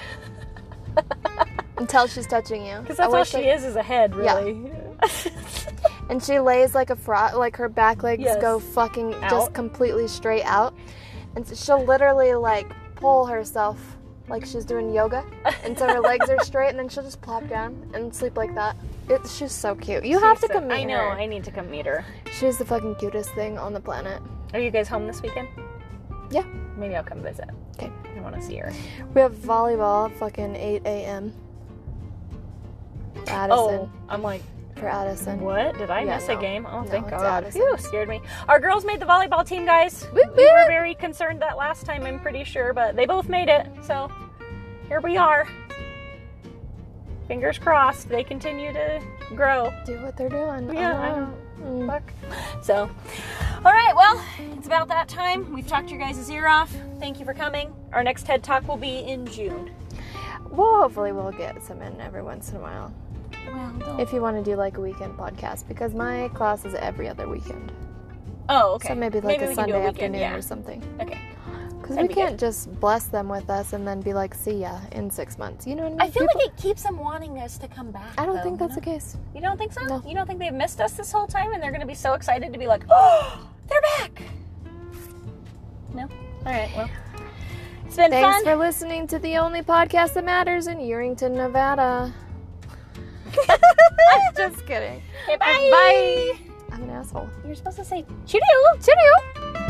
[SPEAKER 3] until she's touching you.
[SPEAKER 2] Because
[SPEAKER 3] I
[SPEAKER 2] that's all
[SPEAKER 3] wish
[SPEAKER 2] she
[SPEAKER 3] I-
[SPEAKER 2] is, is a head,
[SPEAKER 3] Yeah.
[SPEAKER 2] really.
[SPEAKER 3] And she lays like a frog, like her back legs
[SPEAKER 2] Yes.
[SPEAKER 3] go fucking
[SPEAKER 2] Out.
[SPEAKER 3] just completely straight out. And so she'll literally like pull herself like she's doing yoga. And so her legs are straight, and then she'll just plop down and sleep like that. It, she's so cute. You have to
[SPEAKER 2] She's so-
[SPEAKER 3] come meet
[SPEAKER 2] I know.
[SPEAKER 3] her.
[SPEAKER 2] I need to come meet her.
[SPEAKER 3] She's the fucking cutest thing on the planet.
[SPEAKER 2] Are you guys home this weekend?
[SPEAKER 3] Yeah.
[SPEAKER 2] Maybe I'll come visit.
[SPEAKER 3] Okay.
[SPEAKER 2] I want to see her.
[SPEAKER 3] We have volleyball fucking eight a.m. Addison.
[SPEAKER 2] Oh, I'm like,
[SPEAKER 3] For Addison.
[SPEAKER 2] what? Did I
[SPEAKER 3] Yeah,
[SPEAKER 2] miss
[SPEAKER 3] no.
[SPEAKER 2] a game? Oh,
[SPEAKER 3] No,
[SPEAKER 2] thank
[SPEAKER 3] it's
[SPEAKER 2] God.
[SPEAKER 3] Addison.
[SPEAKER 2] Phew, scared me. Our girls made the volleyball team, guys.
[SPEAKER 3] Whoop,
[SPEAKER 2] We were
[SPEAKER 3] whoop.
[SPEAKER 2] very concerned that last time, I'm pretty sure, but they both made it. So here we are. Fingers crossed they continue to grow.
[SPEAKER 3] Do what they're doing.
[SPEAKER 2] Yeah, I
[SPEAKER 3] Uh-huh.
[SPEAKER 2] know.
[SPEAKER 3] Mm.
[SPEAKER 2] Fuck. So, all right, well, it's about that time. We've talked your guys' ear off. Thank you for coming. Our next TED Talk will be in June.
[SPEAKER 3] Well, hopefully we'll get some in every once in a while.
[SPEAKER 2] Well, don't.
[SPEAKER 3] If you want to do like a weekend podcast, because my class is every other weekend.
[SPEAKER 2] Oh, okay.
[SPEAKER 3] So maybe like
[SPEAKER 2] Maybe
[SPEAKER 3] a
[SPEAKER 2] we can do
[SPEAKER 3] Sunday
[SPEAKER 2] a weekend,
[SPEAKER 3] afternoon
[SPEAKER 2] yeah.
[SPEAKER 3] or something.
[SPEAKER 2] Okay.
[SPEAKER 3] Because
[SPEAKER 2] That'd
[SPEAKER 3] we
[SPEAKER 2] be
[SPEAKER 3] can't just bless them with us and then be like, see ya in six months. You know what I mean?
[SPEAKER 2] I feel
[SPEAKER 3] People-
[SPEAKER 2] like it keeps them wanting us to come back.
[SPEAKER 3] I don't
[SPEAKER 2] though,
[SPEAKER 3] think that's
[SPEAKER 2] you
[SPEAKER 3] the
[SPEAKER 2] know?
[SPEAKER 3] case.
[SPEAKER 2] You don't think so?
[SPEAKER 3] No.
[SPEAKER 2] You don't think they've missed us this whole time and they're going to be so excited to be like, oh, they're back? No? All right, well. It's been
[SPEAKER 3] Thanks
[SPEAKER 2] fun.
[SPEAKER 3] for listening to the only podcast that matters in Urington, Nevada. Just kidding.
[SPEAKER 2] Okay, bye.
[SPEAKER 3] Bye. I'm an asshole.
[SPEAKER 2] You're supposed to say, choo-doo.
[SPEAKER 3] Cheerio.